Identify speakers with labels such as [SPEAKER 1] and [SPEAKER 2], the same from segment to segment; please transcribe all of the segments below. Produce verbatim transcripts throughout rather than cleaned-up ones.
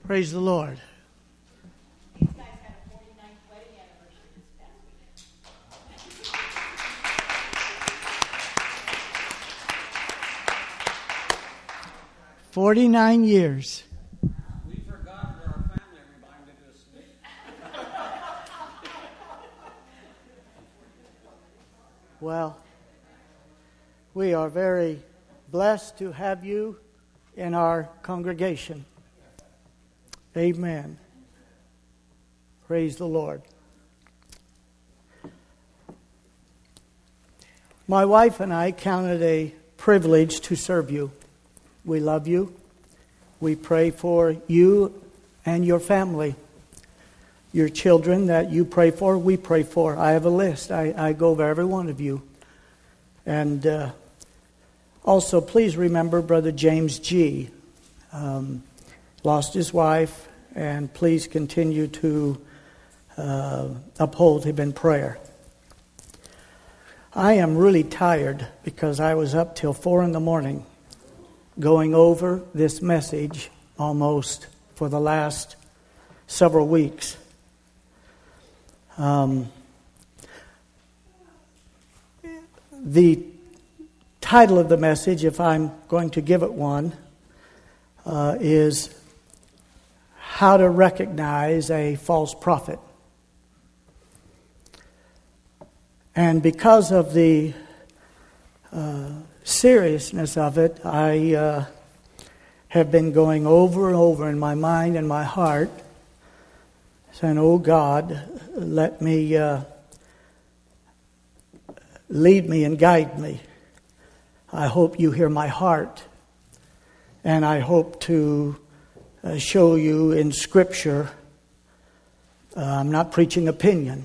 [SPEAKER 1] Praise the Lord.
[SPEAKER 2] These guys had a forty-ninth wedding anniversary this past week.
[SPEAKER 1] forty-nine years.
[SPEAKER 3] We forgot we're our family reminded us.
[SPEAKER 1] Well, we are very blessed to have you in our congregation. Amen. Praise the Lord. My wife and I count it a privilege to serve you. We love you. We pray for you and your family. Your children that you pray for, we pray for. I have a list. I, I go over every one of you. And uh, also, please remember Brother James G. Um, lost his wife. And please continue to uh, uphold him in prayer. I am really tired because I was up till four in the morning going over this message almost for the last several weeks. Um, the title of the message, if I'm going to give it one, uh, is How to Recognize a False Prophet. And because of the uh, seriousness of it, I uh, have been going over and over in my mind and my heart, saying, oh God, let me, uh, lead me and guide me. I hope you hear my heart. And I hope to uh, show you in Scripture, uh, I'm not preaching opinion.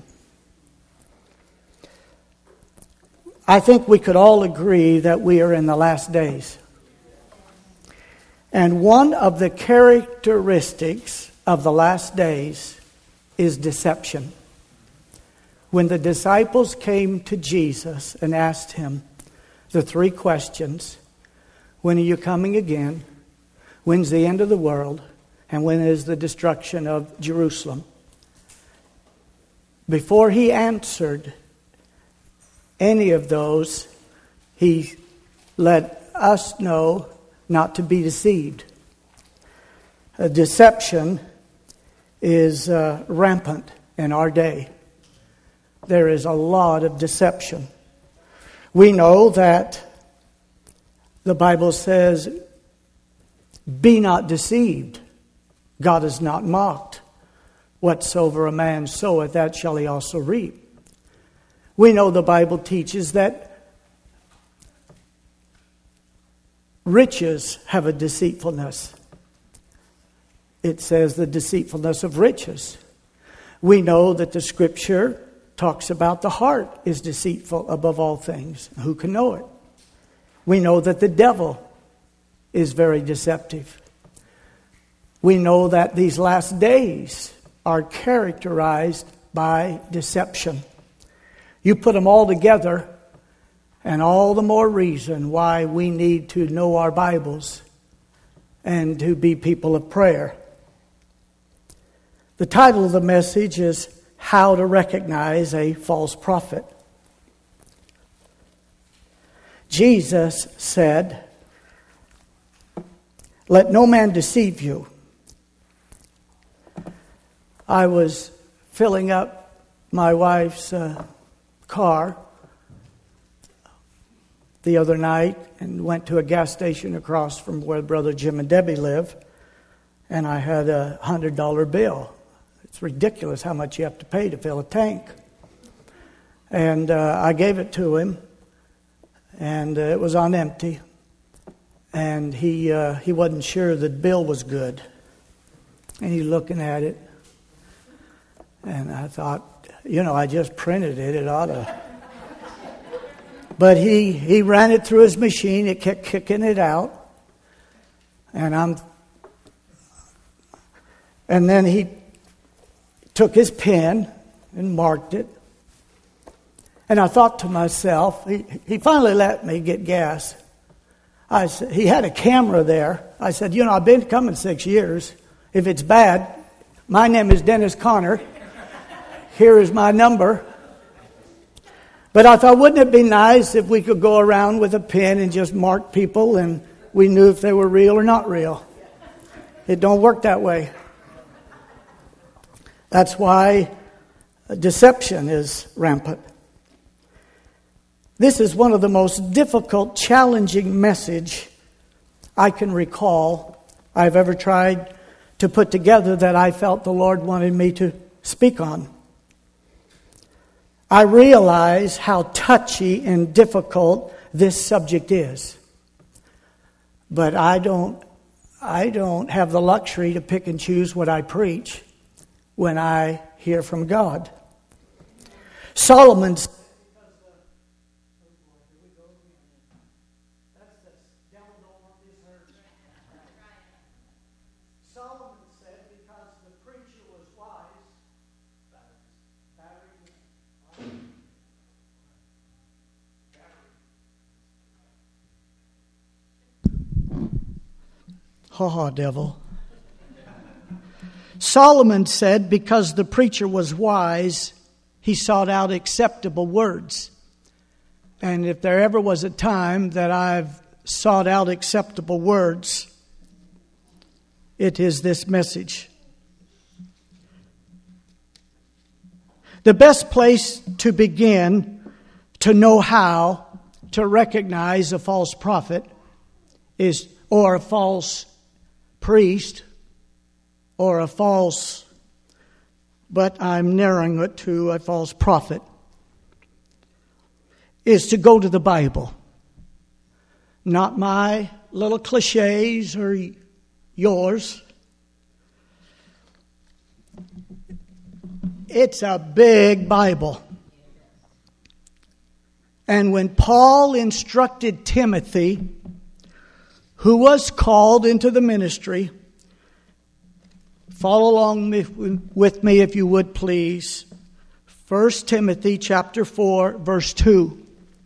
[SPEAKER 1] I think we could all agree that we are in the last days. And one of the characteristics of the last days is deception. When the disciples came to Jesus and asked him the three questions, when are you coming again? When's the end of the world? And when is the destruction of Jerusalem? Before he answered any of those, he let us know not to be deceived. A deception is uh, rampant in our day. There is a lot of deception. We know that the Bible says, be not deceived. God is not mocked. Whatsoever a man soweth, that shall he also reap. We know the Bible teaches that riches have a deceitfulness. It says the deceitfulness of riches. We know that the Scripture talks about the heart is deceitful above all things. Who can know it? We know that the devil is very deceptive. We know that these last days are characterized by deception. You put them all together, and all the more reason why we need to know our Bibles and to be people of prayer. The title of the message is How to Recognize a False Prophet. Jesus said, let no man deceive you. I was filling up my wife's uh, car the other night and went to a gas station across from where Brother Jim and Debbie live, and I had a one hundred dollar bill. It's ridiculous how much you have to pay to fill a tank. And uh, I gave it to him, and uh, it was on empty. And he uh, he wasn't sure the bill was good. And he's looking at it. And I thought, you know, I just printed it. It ought to. But he, he ran it through his machine. It kept kicking it out. And I'm... And then he took his pen and marked it. And I thought to myself, he, he finally let me get gas. I said, he had a camera there. I said, you know, I've been coming six years, If it's bad, my name is Dennis Connor. Here is my number. But I thought, wouldn't it be nice if we could go around with a pen and just mark people and we knew if they were real or not real? It don't work that way. That's why deception is rampant. This is one of the most difficult, challenging message I can recall I've ever tried to put together that I felt the Lord wanted me to speak on. I realize how touchy and difficult this subject is. But I don't I don't have the luxury to pick and choose what I preach when I hear from God. Solomon Solomon said because the preacher was wise, ha ha, devil. Solomon said because the preacher was wise, he sought out acceptable words. And if there ever was a time that I've sought out acceptable words, it is this message. The best place to begin to know how to recognize a false prophet is, or a false priest, or a false, but I'm narrowing it to a false prophet, is to go to the Bible. Not my little cliches or yours. It's a big Bible. And when Paul instructed Timothy, who was called into the ministry, follow along with me if you would please. First Timothy chapter four, verse two.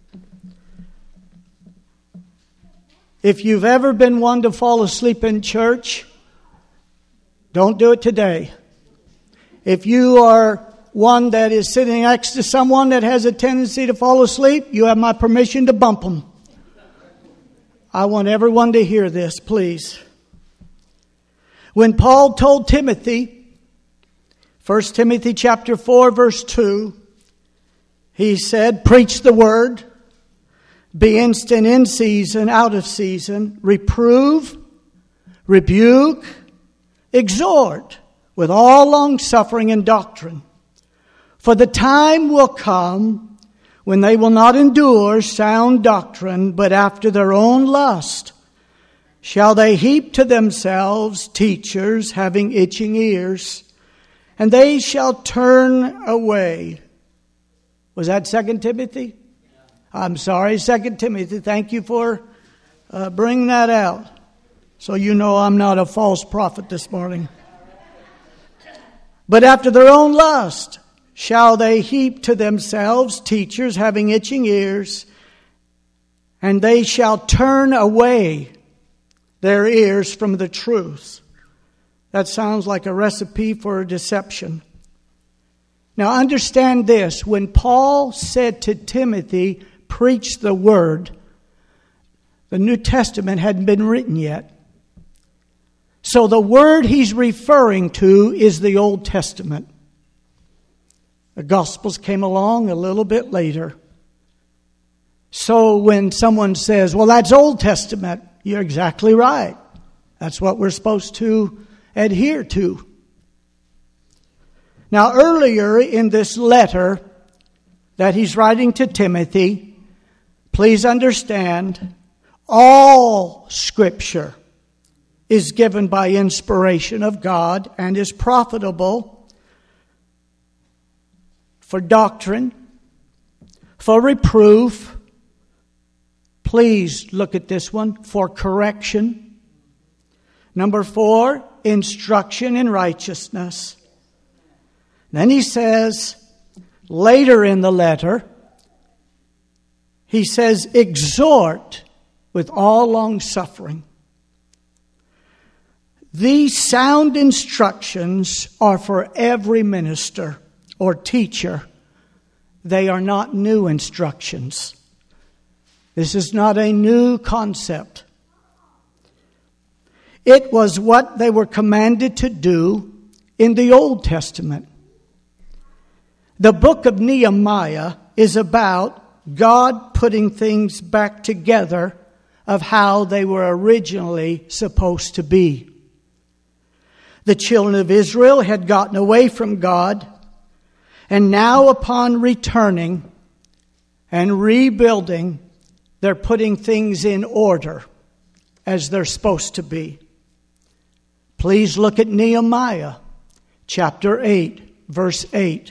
[SPEAKER 1] If you've ever been one to fall asleep in church, don't do it today. If you are one that is sitting next to someone that has a tendency to fall asleep, you have my permission to bump them. I want everyone to hear this, please. When Paul told Timothy, First Timothy chapter four, verse two, he said, preach the word, be instant in season, out of season, reprove, rebuke, exhort, with all longsuffering and doctrine. For the time will come when they will not endure sound doctrine, but after their own lust shall they heap to themselves teachers having itching ears, and they shall turn away. Was that Second Timothy? I'm sorry, Second Timothy. Thank you for uh, bringing that out. So you know I'm not a false prophet this morning. But after their own lust shall they heap to themselves teachers having itching ears, and they shall turn away their ears from the truth. That sounds like a recipe for deception. Now understand this. When Paul said to Timothy, preach the word, the New Testament hadn't been written yet. So the word he's referring to is the Old Testament. The Gospels came along a little bit later. So when someone says, well, that's Old Testament, you're exactly right. That's what we're supposed to adhere to. Now, earlier in this letter that he's writing to Timothy, please understand, all Scripture is given by inspiration of God and is profitable for doctrine, for reproof. Please look at this one, for correction. Number four, instruction in righteousness. Then he says, later in the letter, he says, exhort with all long suffering. These sound instructions are for every minister or teacher. They are not new instructions. This is not a new concept. It was what they were commanded to do in the Old Testament. The book of Nehemiah is about God putting things back together of how they were originally supposed to be. The children of Israel had gotten away from God, and now upon returning and rebuilding, they're putting things in order as they're supposed to be. Please look at Nehemiah chapter eight, verse eight.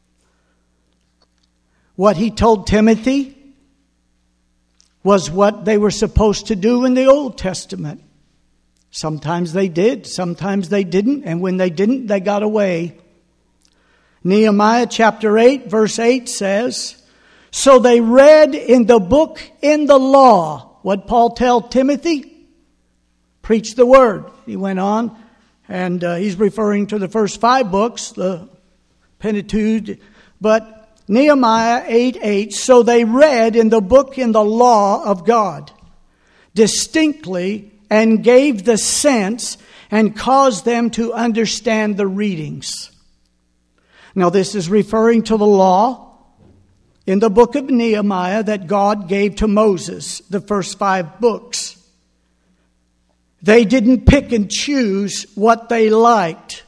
[SPEAKER 1] What he told Timothy was what they were supposed to do in the Old Testament. Sometimes they did, sometimes they didn't, and when they didn't, they got away. Nehemiah chapter eight, verse eight says, "So they read in the book in the law." What Paul tell Timothy? Preach the word. He went on, and uh, he's referring to the first five books, the Pentateuch, but Nehemiah eight eight, "So they read in the book in the law of God distinctly and gave the sense and caused them to understand the readings." Now this is referring to the law in the book of Nehemiah that God gave to Moses, the first five books. They didn't pick and choose what they liked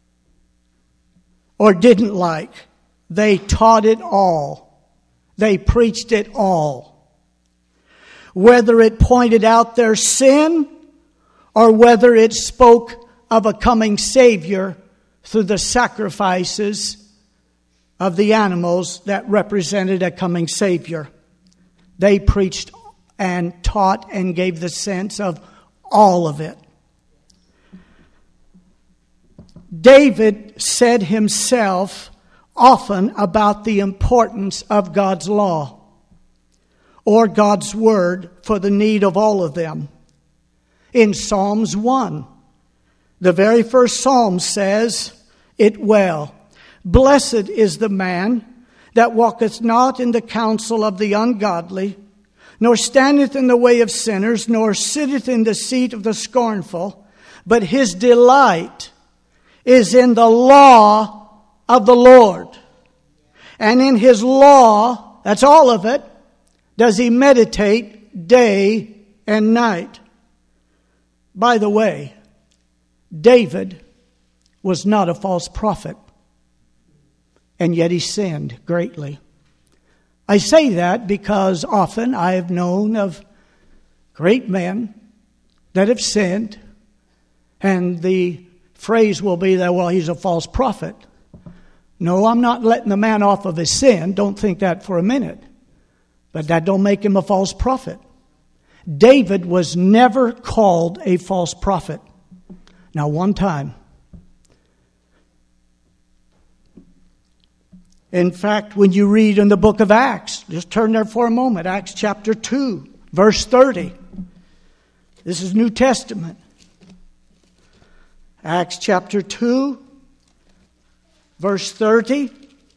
[SPEAKER 1] or didn't like. They taught it all. They preached it all. Whether it pointed out their sin or whether it spoke of a coming Savior through the sacrifices of the animals that represented a coming Savior. They preached and taught and gave the sense of all of it. David said himself often about the importance of God's law or God's word for the need of all of them. In Psalms one, the very first psalm says it well. "Blessed is the man that walketh not in the counsel of the ungodly, nor standeth in the way of sinners, nor sitteth in the seat of the scornful, but his delight is in the law of the Lord. And in his law," that's all of it, "does he meditate day and night." By the way, David was not a false prophet, and yet he sinned greatly. I say that because often I have known of great men that have sinned, and the phrase will be that, well, he's a false prophet. No, I'm not letting the man off of his sin. Don't think that for a minute. But that don't make him a false prophet. David was never called a false prophet. Now, one time. In fact, when you read in the book of Acts, just turn there for a moment, Acts chapter two, verse thirty. This is New Testament. Acts chapter two, verse thirty.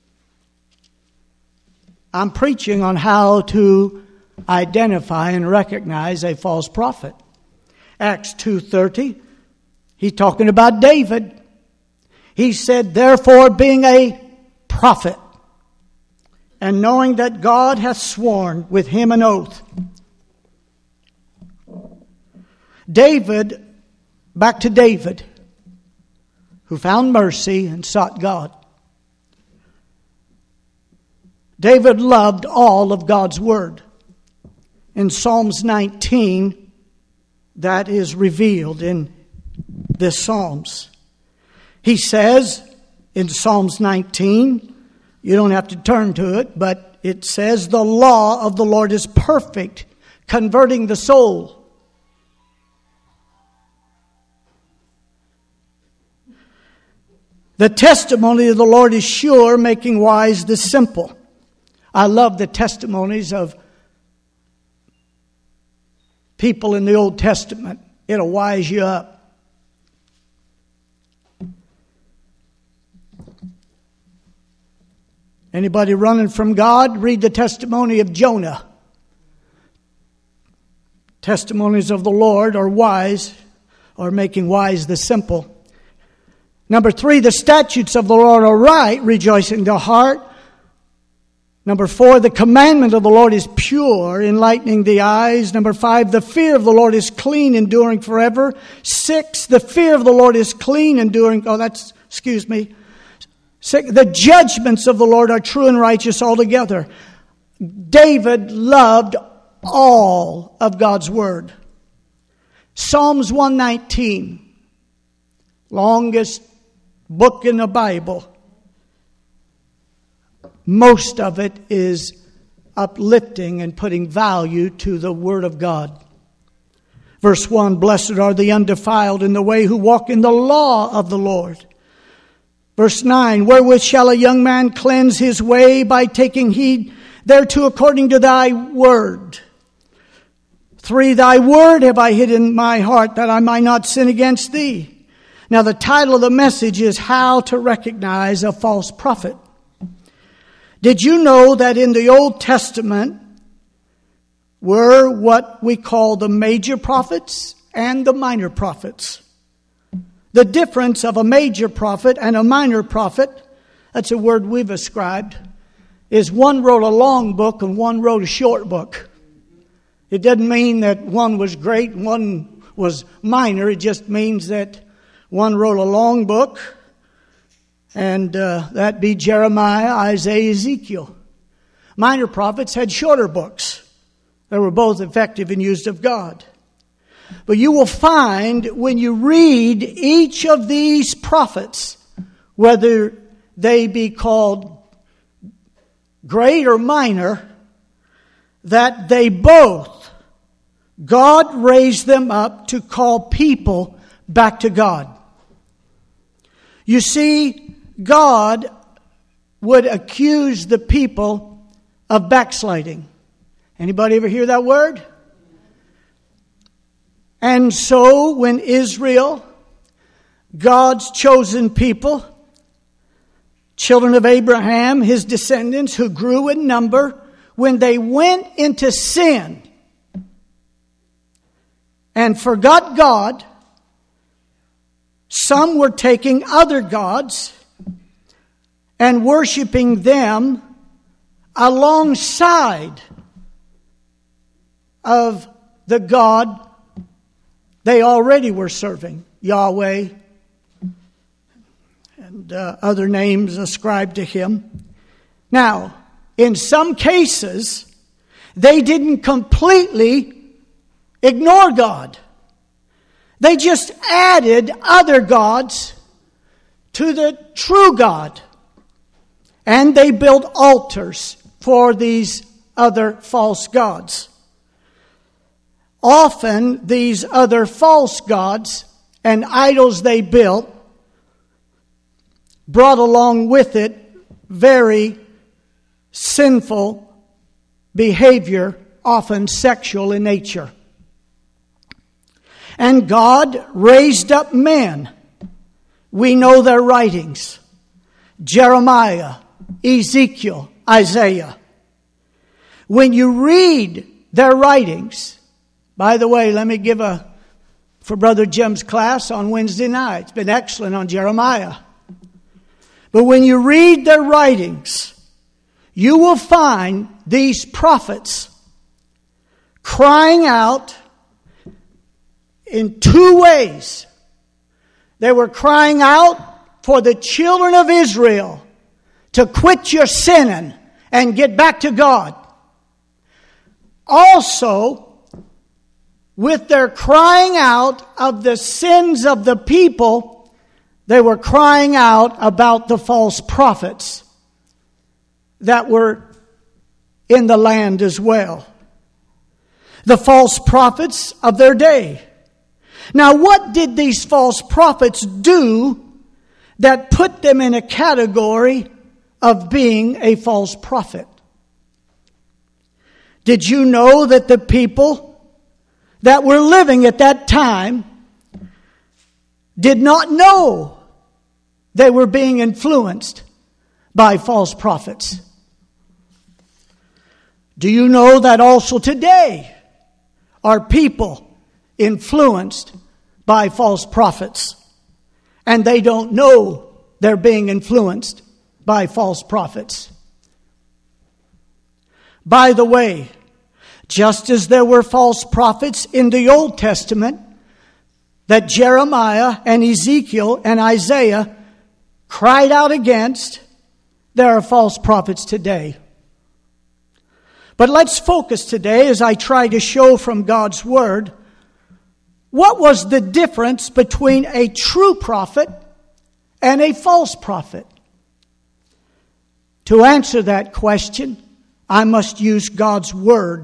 [SPEAKER 1] I'm preaching on how to identify and recognize a false prophet. Acts two thirty, he's talking about David. He said, "Therefore, being a prophet, and knowing that God hath sworn with him an oath." David, back to David, who found mercy and sought God. David loved all of God's word. In Psalms nineteen, that is revealed in this Psalms. He says in Psalms nineteen, you don't have to turn to it, but it says, "The law of the Lord is perfect, converting the soul." "The testimony of the Lord is sure, making wise the simple." I love the testimonies of people in the Old Testament. It'll wise you up. Anybody running from God? Read the testimony of Jonah. Testimonies of the Lord are wise, or making wise the simple. Number three, the statutes of the Lord are right, rejoicing the heart. Number four, the commandment of the Lord is pure, enlightening the eyes. Number five, the fear of the Lord is clean, enduring forever. Six, the fear of the Lord is clean, enduring, oh, that's, excuse me. Six, the judgments of the Lord are true and righteous altogether. David loved all of God's word. Psalms one nineteen, longest book in the Bible. Most of it is uplifting and putting value to the Word of God. Verse one, blessed are the undefiled in the way who walk in the law of the Lord. Verse nine, wherewith shall a young man cleanse his way? By taking heed thereto according to thy word. Three, thy word have I hid in my heart that I might not sin against thee. Now the title of the message is How to Recognize a False Prophet. Did you know that in the Old Testament were what we call the major prophets and the minor prophets? The difference of a major prophet and a minor prophet, that's a word we've ascribed, is one wrote a long book and one wrote a short book. It doesn't mean that one was great and one was minor. It just means that one wrote a long book, and uh, that be Jeremiah, Isaiah, Ezekiel. Minor prophets had shorter books. They were both effective and used of God. But you will find when you read each of these prophets, whether they be called great or minor, that they both, God raised them up to call people back to God. You see, God would accuse the people of backsliding. Anybody ever hear that word? And so when Israel, God's chosen people, children of Abraham, his descendants who grew in number, when they went into sin and forgot God, some were taking other gods and worshiping them alongside of the God they already were serving, Yahweh, and uh, other names ascribed to him. Now, in some cases, they didn't completely ignore God. They just added other gods to the true God. And they built altars for these other false gods. Often these other false gods and idols they built brought along with it very sinful behavior, often sexual in nature. And God raised up men. We know their writings. Jeremiah, Ezekiel, Isaiah. When you read their writings, by the way, let me give a, for Brother Jim's class on Wednesday night. It's been excellent on Jeremiah. But when you read their writings, you will find these prophets crying out in two ways. They were crying out for the children of Israel to quit your sinning and get back to God. Also, with their crying out of the sins of the people, they were crying out about the false prophets that were in the land as well. The false prophets of their day. Now, what did these false prophets do that put them in a category of being a false prophet? Did you know that the people that were living at that time did not know they were being influenced by false prophets. Do you know that also today are people influenced by false prophets, and they don't know they're being influenced by false prophets? By the way, just as there were false prophets in the Old Testament that Jeremiah and Ezekiel and Isaiah cried out against, there are false prophets today. But let's focus today, as I try to show from God's Word, what was the difference between a true prophet and a false prophet? To answer that question, I must use God's Word.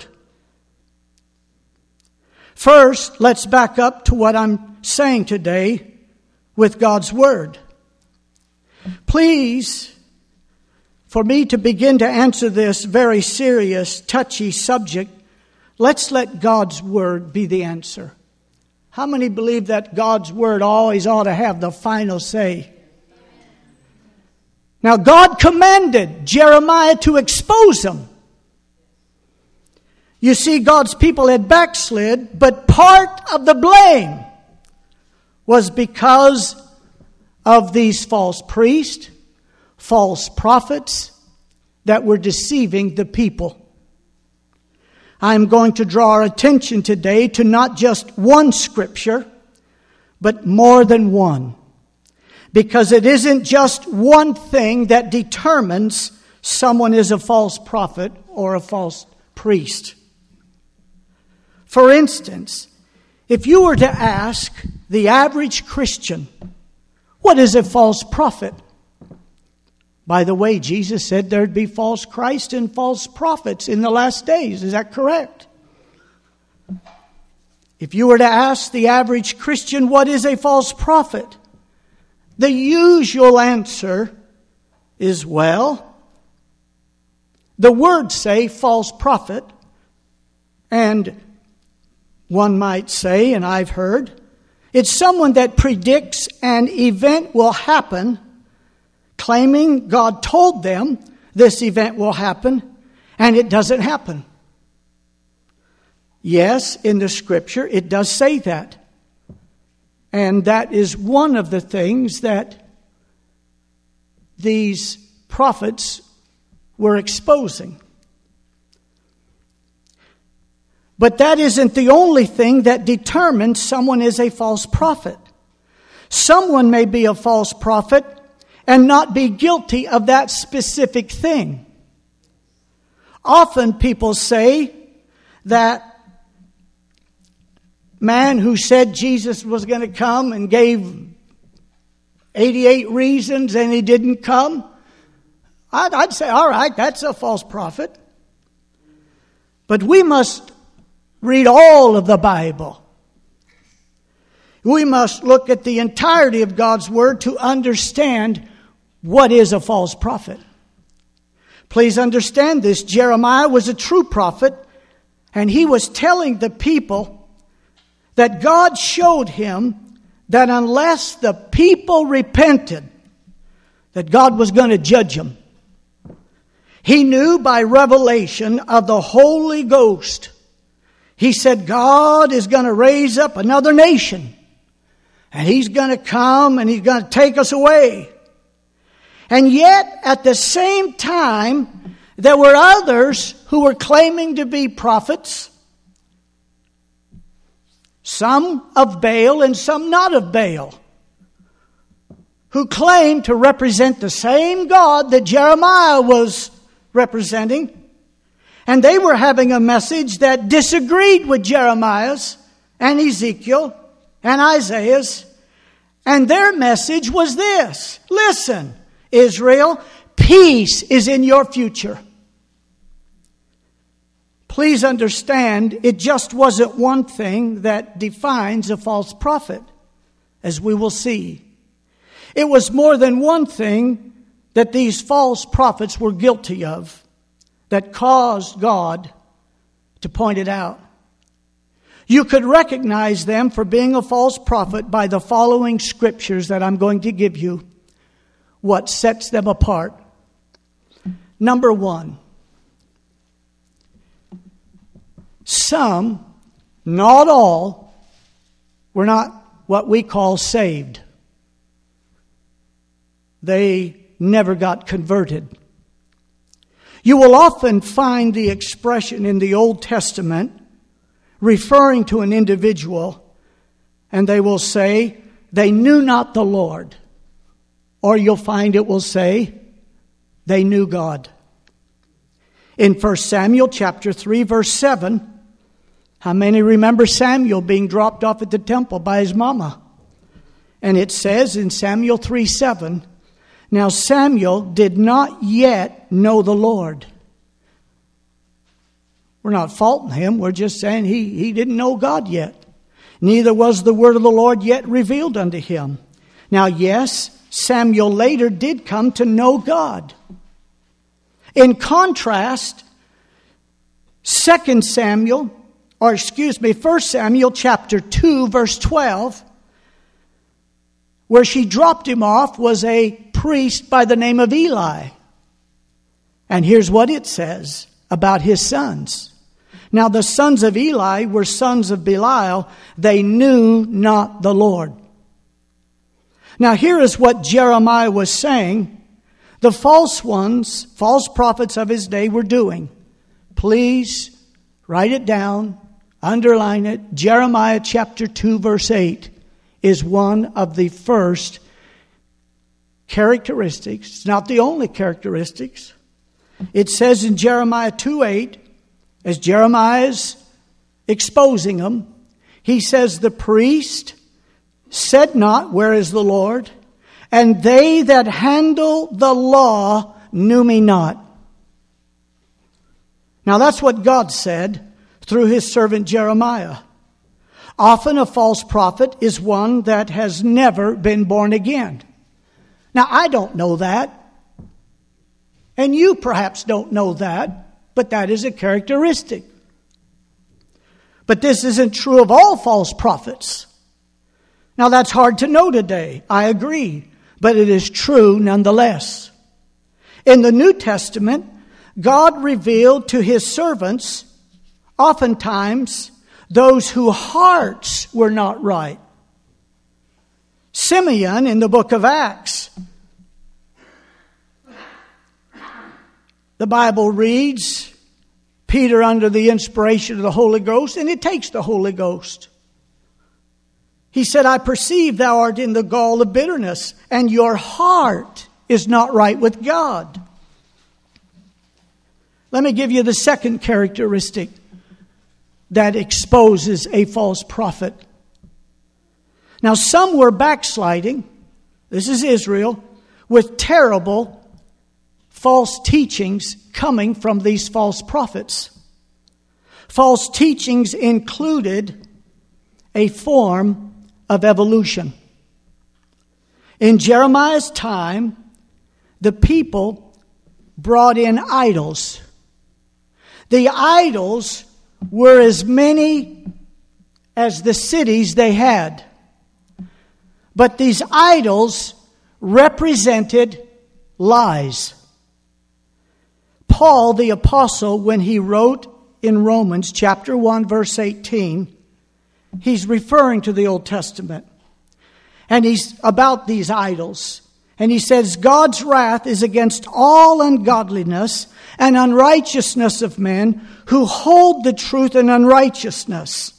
[SPEAKER 1] First, let's back up to what I'm saying today with God's Word. Please, for me to begin to answer this very serious, touchy subject, let's let God's Word be the answer. How many believe that God's Word always ought to have the final say? Now, God commanded Jeremiah to expose them. You see, God's people had backslid, but part of the blame was because of these false priests, false prophets that were deceiving the people. I'm going to draw our attention today to not just one scripture, but more than one. Because it isn't just one thing that determines someone is a false prophet or a false priest. For instance, if you were to ask the average Christian, what is a false prophet? By the way, Jesus said there'd be false Christ and false prophets in the last days. Is that correct? If you were to ask the average Christian, what is a false prophet? The usual answer is, well, the words say false prophet, and one might say, and I've heard, it's someone that predicts an event will happen, claiming God told them this event will happen, and it doesn't happen. Yes, in the Scripture, it does say that. And that is one of the things that these prophets were exposing. But that isn't the only thing that determines someone is a false prophet. Someone may be a false prophet and not be guilty of that specific thing. Often people say that man who said Jesus was going to come and gave eighty-eight reasons and he didn't come, I'd, I'd say, all right, that's a false prophet. But we must read all of the Bible. We must look at the entirety of God's Word to understand what is a false prophet. Please understand this. Jeremiah was a true prophet, and he was telling the people that God showed him that unless the people repented, that God was going to judge them. He knew by revelation of the Holy Ghost. He said God is going to raise up another nation. And He's going to come and He's going to take us away. And yet, at the same time, there were others who were claiming to be prophets. Some of Baal and some not of Baal. Who claimed to represent the same God that Jeremiah was representing. And they were having a message that disagreed with Jeremiah's and Ezekiel and Isaiah's. And their message was this: listen, Israel, peace is in your future. Please understand, it just wasn't one thing that defines a false prophet, as we will see. It was more than one thing that these false prophets were guilty of that caused God to point it out. You could recognize them for being a false prophet by the following scriptures that I'm going to give you. What sets them apart. Number one, some, not all, were not what we call saved. They never got converted. You will often find the expression in the Old Testament referring to an individual, and they will say, they knew not the Lord. Or you'll find it will say, they knew God. In First Samuel chapter three, verse seven, how many remember Samuel being dropped off at the temple by his mama? And it says in Samuel three seven, now Samuel did not yet know the Lord. We're not faulting him. We're just saying he, he didn't know God yet. Neither was the word of the Lord yet revealed unto him. Now, yes, Samuel later did come to know God. In contrast, Second Samuel, or excuse me, First Samuel chapter two, verse twelve, where she dropped him off was a priest by the name of Eli. And here's what it says about his sons. Now the sons of Eli were sons of Belial. They knew not the Lord. Now here is what Jeremiah was saying the false ones, false prophets of his day were doing. Please write it down, underline it. Jeremiah chapter two, verse eight is one of the first characteristics. It's not the only characteristics. It says in Jeremiah two eight, as Jeremiah is exposing them, he says, the priest said not, where is the Lord? And they that handle the law knew me not. Now that's what God said through his servant Jeremiah. Often a false prophet is one that has never been born again. Now I don't know that. And you perhaps don't know that. But that is a characteristic. But this isn't true of all false prophets. Now that's hard to know today. I agree. But it is true nonetheless. In the New Testament, God revealed to his servants, oftentimes, those whose hearts were not right. Simeon in the book of Acts, the Bible reads, Peter under the inspiration of the Holy Ghost, and it takes the Holy Ghost. He said, I perceive thou art in the gall of bitterness, and your heart is not right with God. Let me give you the second characteristic that exposes a false prophet. Now, some were backsliding, this is Israel, with terrible false teachings coming from these false prophets. False teachings included a form of evolution. In Jeremiah's time, the people brought in idols. The idols were as many as the cities they had. But these idols represented lies. Paul the apostle, when he wrote in Romans chapter one, verse eighteen, he's referring to the Old Testament. And he's about these idols. And he says, God's wrath is against all ungodliness and unrighteousness of men who hold the truth in unrighteousness.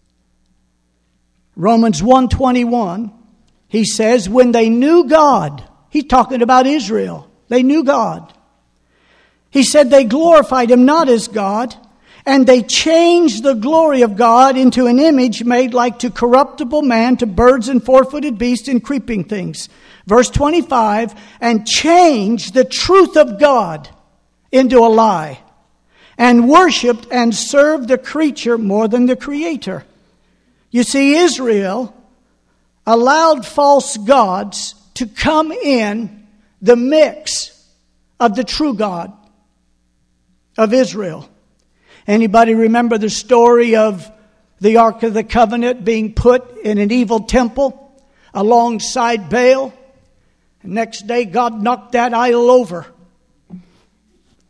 [SPEAKER 1] Romans one twenty-one, he says, when they knew God, he's talking about Israel. They knew God. He said they glorified him not as God, and they changed the glory of God into an image made like to corruptible man, to birds and four-footed beasts and creeping things. Verse twenty-five, and changed the truth of God into a lie, and worshipped and served the creature more than the Creator. You see, Israel allowed false gods to come in the mix of the true God of Israel. Anybody remember the story of the Ark of the Covenant being put in an evil temple alongside Baal? And next day God knocked that idol over.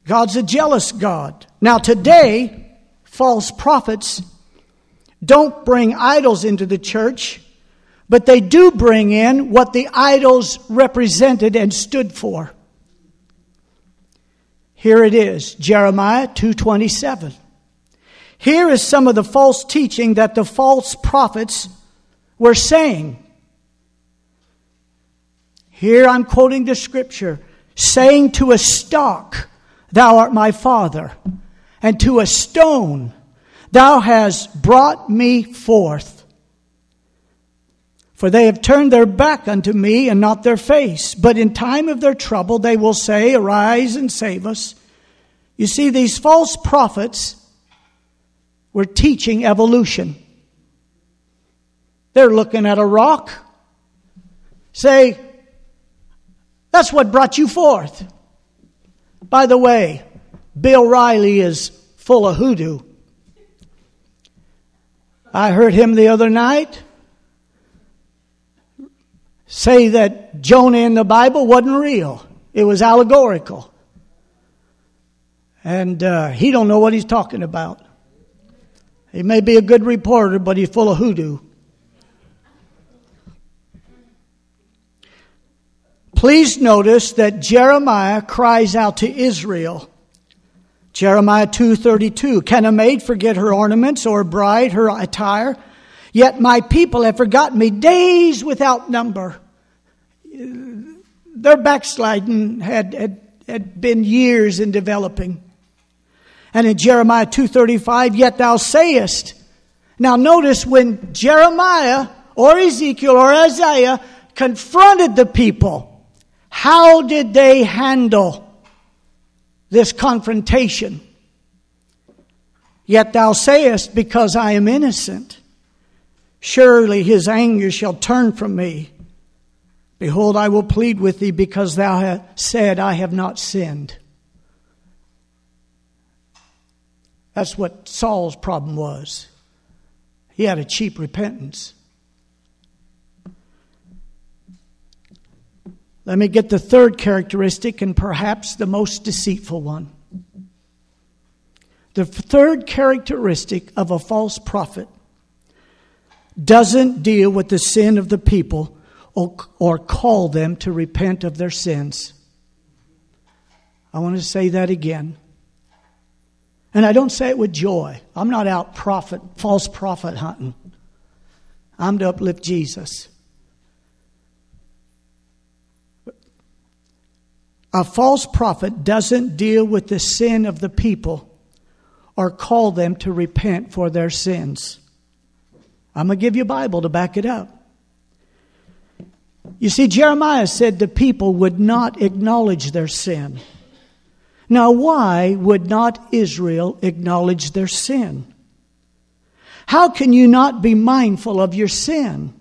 [SPEAKER 1] God's a jealous God. Now today, false prophets don't bring idols into the church, but they do bring in what the idols represented and stood for. Here it is, Jeremiah two twenty-seven. Here is some of the false teaching that the false prophets were saying. Here I'm quoting the scripture, saying to a stock, thou art my father, and to a stone, thou hast brought me forth. For they have turned their back unto me and not their face. But in time of their trouble they will say, arise and save us. You see, these false prophets were teaching evolution. They're looking at a rock. Say, that's what brought you forth. By the way, Bill Riley is full of hoodoo. I heard him the other night say that Jonah in the Bible wasn't real. It was allegorical. And uh, he don't know what he's talking about. He may be a good reporter, but he's full of hoodoo. Please notice that Jeremiah cries out to Israel. Jeremiah two thirty-two. Can a maid forget her ornaments, or a bride her attire? Yet my people have forgotten me days without number. Their backsliding had, had, had been years in developing. And in Jeremiah two thirty-five, yet thou sayest. Now notice when Jeremiah or Ezekiel or Isaiah confronted the people, how did they handle this confrontation? Yet thou sayest, because I am innocent, surely his anger shall turn from me. Behold, I will plead with thee, because thou hast said, I have not sinned. That's what Saul's problem was. He had a cheap repentance. Let me get the third characteristic, and perhaps the most deceitful one. The third characteristic of a false prophet doesn't deal with the sin of the people or, or call them to repent of their sins. I want to say that again. And I don't say it with joy. I'm not out prophet, false prophet hunting. I'm to uplift Jesus. A false prophet doesn't deal with the sin of the people or call them to repent for their sins. I'm going to give you a Bible to back it up. You see, Jeremiah said the people would not acknowledge their sin. Now, why would not Israel acknowledge their sin? How can you not be mindful of your sin?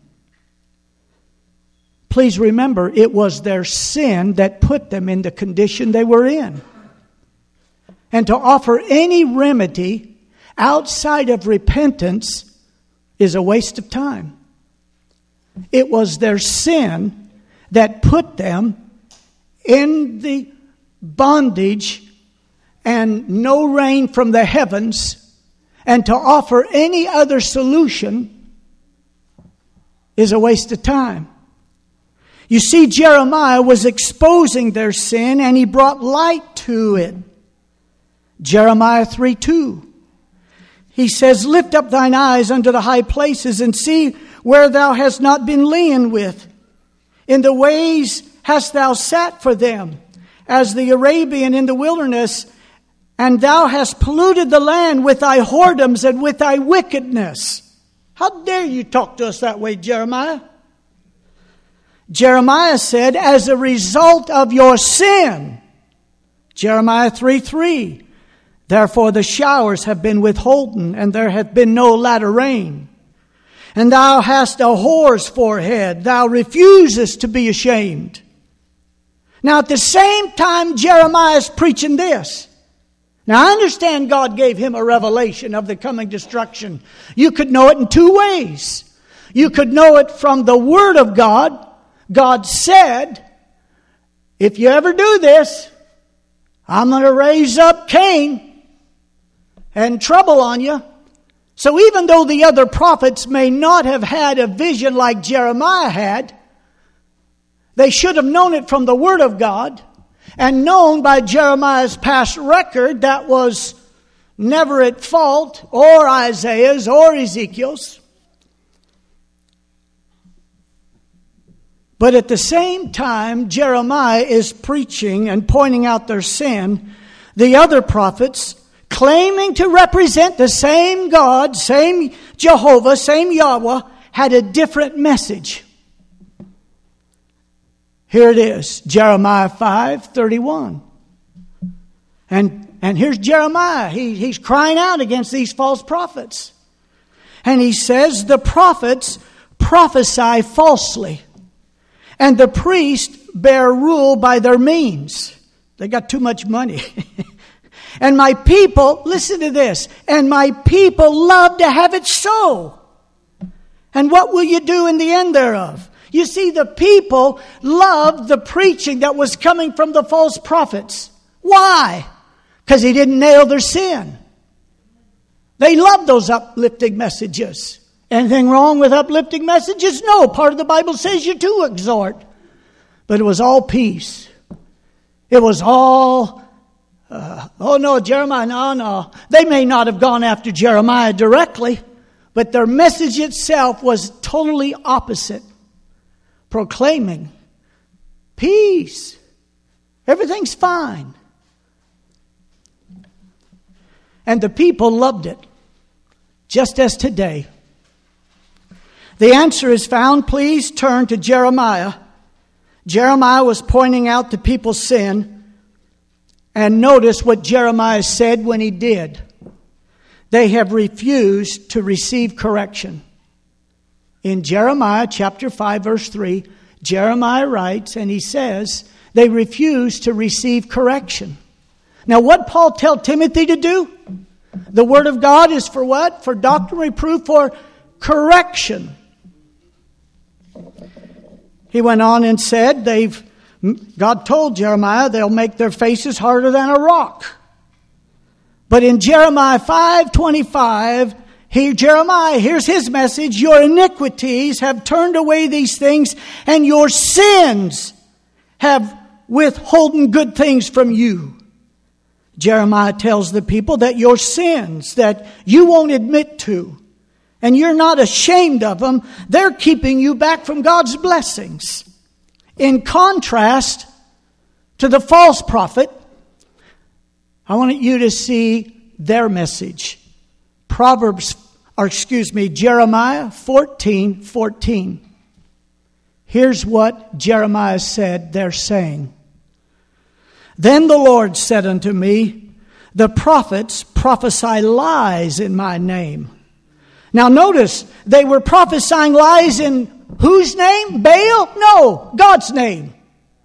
[SPEAKER 1] Please remember, it was their sin that put them in the condition they were in. And to offer any remedy outside of repentance is a waste of time. It was their sin that put them in the bondage and no rain from the heavens, and to offer any other solution is a waste of time. You see, Jeremiah was exposing their sin, and he brought light to it. Jeremiah three two. He says, lift up thine eyes unto the high places, and see where thou hast not been lain with. In the ways hast thou sat for them, as the Arabian in the wilderness, and thou hast polluted the land with thy whoredoms and with thy wickedness. How dare you talk to us that way, Jeremiah? Jeremiah said, as a result of your sin. Jeremiah three three. Therefore the showers have been withholden, and there hath been no latter rain. And thou hast a whore's forehead. Thou refusest to be ashamed. Now at the same time Jeremiah is preaching this. Now I understand God gave him a revelation of the coming destruction. You could know it in two ways. You could know it from the Word of God. God said, if you ever do this, I'm going to raise up Cain and trouble on you. So even though the other prophets may not have had a vision like Jeremiah had, they should have known it from the Word of God and known by Jeremiah's past record that was never at fault, or Isaiah's or Ezekiel's. But at the same time, Jeremiah is preaching and pointing out their sin. The other prophets, claiming to represent the same God, same Jehovah, same Yahweh, had a different message. Here it is, Jeremiah five thirty-one. And, and here's Jeremiah. He, he's crying out against these false prophets. And he says, the prophets prophesy falsely, and the priests bear rule by their means. They got too much money. And my people, listen to this, and my people love to have it so. And what will you do in the end thereof? You see, the people loved the preaching that was coming from the false prophets. Why? Because he didn't nail their sin. They loved those uplifting messages. Anything wrong with uplifting messages? No. Part of the Bible says you're to exhort. But it was all peace. It was all, uh, oh no, Jeremiah, no, no. They may not have gone after Jeremiah directly, but their message itself was totally opposite. Proclaiming peace. Everything's fine. And the people loved it, just as today. The answer is found. Please turn to Jeremiah. Jeremiah was pointing out the people's sin. And notice what Jeremiah said when he did. They have refused to receive correction. In Jeremiah chapter five, verse three, Jeremiah writes, and he says, they refuse to receive correction. Now, what Paul tell Timothy to do? The Word of God is for what? For doctrine, reproof, for correction. He went on and said, they've, God told Jeremiah they'll make their faces harder than a rock. But in Jeremiah five twenty-five, here, Jeremiah, here's his message. Your iniquities have turned away these things, and your sins have withholden good things from you. Jeremiah tells the people that your sins that you won't admit to, and you're not ashamed of them, they're keeping you back from God's blessings. In contrast to the false prophet, I want you to see their message. Proverbs, or excuse me, Jeremiah fourteen fourteen. Here's what Jeremiah said they're saying. Then the Lord said unto me, the prophets prophesy lies in my name. Now notice, they were prophesying lies in whose name? Baal? No, God's name.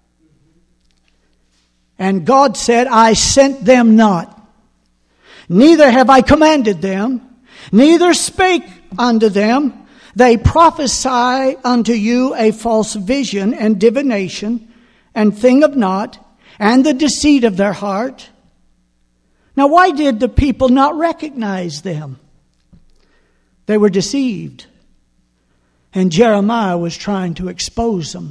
[SPEAKER 1] And God said, I sent them not. Neither have I commanded them, neither spake unto them. They prophesy unto you a false vision and divination and thing of naught, and the deceit of their heart. Now, why did the people not recognize them? They were deceived. And Jeremiah was trying to expose them.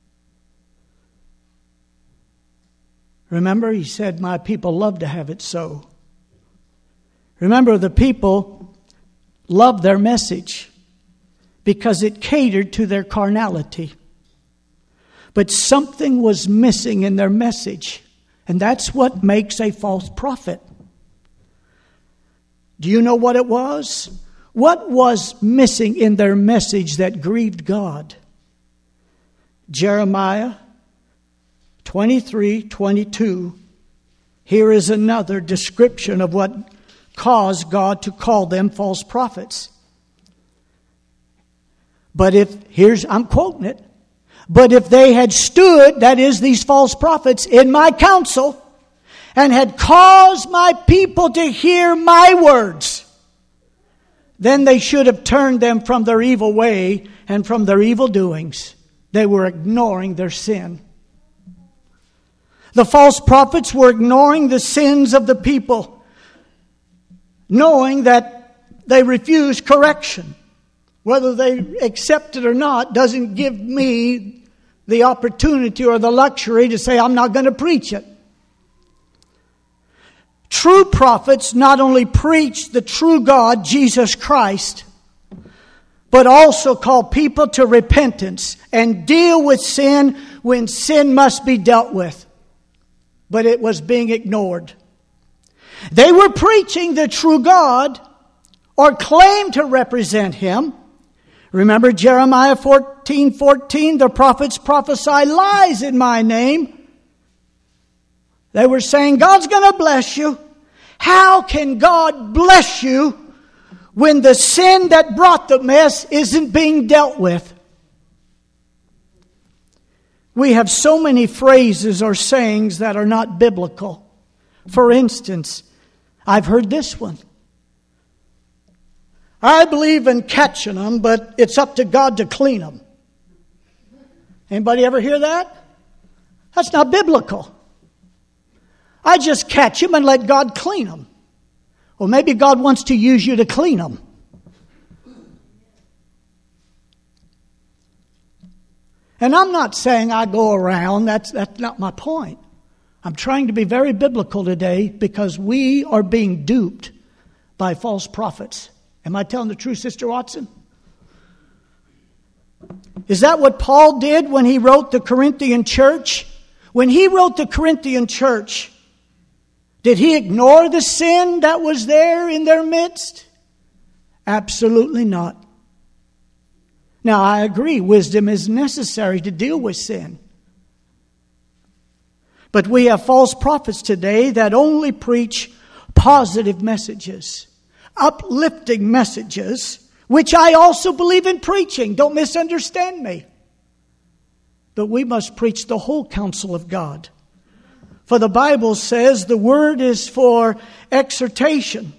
[SPEAKER 1] Remember, he said, my people love to have it so. Remember, the people loved their message because it catered to their carnality. But something was missing in their message. And that's what makes a false prophet. Do you know what it was? What was missing in their message that grieved God? Jeremiah twenty-three twenty-two. Here is another description of what caused God to call them false prophets. But if, here's, I'm quoting it. But if they had stood, that is, these false prophets, in my counsel, and had caused my people to hear my words, then they should have turned them from their evil way and from their evil doings. They were ignoring their sin. The false prophets were ignoring the sins of the people, knowing that they refused correction. Whether they accept it or not doesn't give me the opportunity or the luxury to say I'm not going to preach it. True prophets not only preach the true God, Jesus Christ, but also call people to repentance and deal with sin when sin must be dealt with. But it was being ignored. They were preaching the true God or claimed to represent Him. Remember Jeremiah fourteen fourteen, the prophets prophesy lies in my name. They were saying, God's going to bless you. How can God bless you when the sin that brought the mess isn't being dealt with? We have so many phrases or sayings that are not biblical. For instance, I've heard this one. I believe in catching them, but it's up to God to clean them. Anybody ever hear that? That's not biblical. I just catch them and let God clean them. Well, maybe God wants to use you to clean them. And I'm not saying I go around. That's, that's not my point. I'm trying to be very biblical today because we are being duped by false prophets. Am I telling the truth, Sister Watson? Is that what Paul did when he wrote the Corinthian church? When he wrote the Corinthian church, did he ignore the sin that was there in their midst? Absolutely not. Now, I agree, wisdom is necessary to deal with sin. But we have false prophets today that only preach positive messages, uplifting messages, which I also believe in preaching. Don't misunderstand me. But we must preach the whole counsel of God. For the Bible says the word is for exhortation.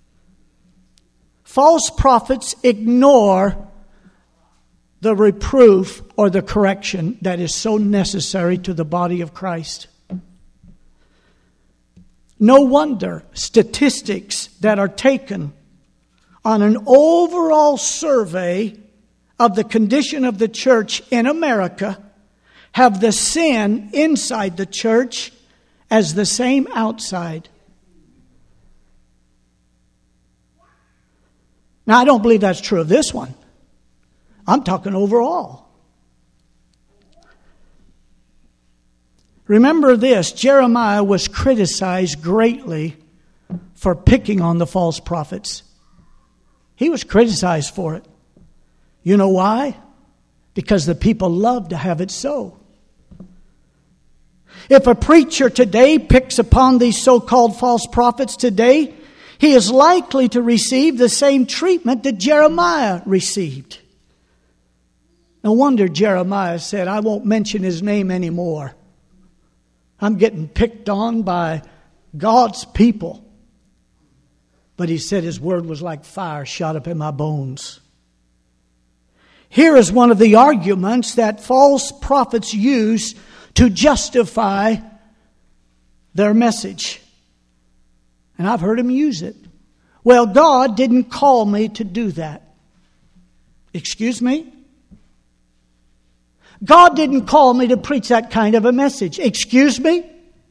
[SPEAKER 1] False prophets ignore the reproof or the correction that is so necessary to the body of Christ. No wonder statistics that are taken on an overall survey of the condition of the church in America have the sin inside the church as the same outside. Now, I don't believe that's true of this one. I'm talking overall. Remember this, Jeremiah was criticized greatly for picking on the false prophets. He was criticized for it. You know why? Because the people love to have it so. If a preacher today picks upon these so-called false prophets today, he is likely to receive the same treatment that Jeremiah received. No wonder Jeremiah said, I won't mention his name anymore. I'm getting picked on by God's people. But he said his word was like fire shot up in my bones. Here is one of the arguments that false prophets use to justify their message. And I've heard them use it. Well, God didn't call me to do that. Excuse me? God didn't call me to preach that kind of a message. Excuse me?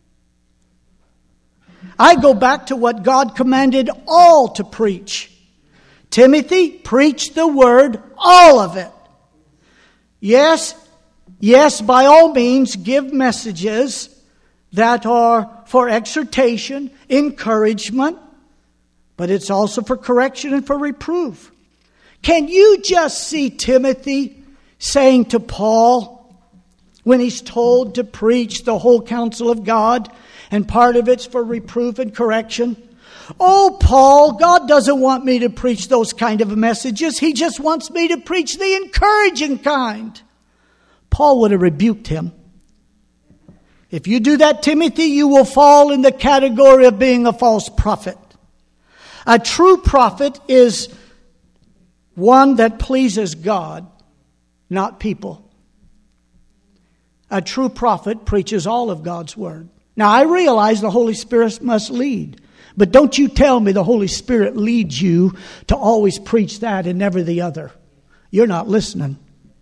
[SPEAKER 1] I go back to what God commanded all to preach. Timothy, preach the word, all of it. Yes, yes, by all means, give messages that are for exhortation, encouragement, but it's also for correction and for reproof. Can you just see Timothy saying to Paul, when he's told to preach the whole counsel of God, and part of it's for reproof and correction? Oh, Paul, God doesn't want me to preach those kind of messages. He just wants me to preach the encouraging kind. Paul would have rebuked him. If you do that, Timothy, you will fall in the category of being a false prophet. A true prophet is one that pleases God, not people. A true prophet preaches all of God's word. Now, I realize the Holy Spirit must lead. But don't you tell me the Holy Spirit leads you to always preach that and never the other. You're not listening.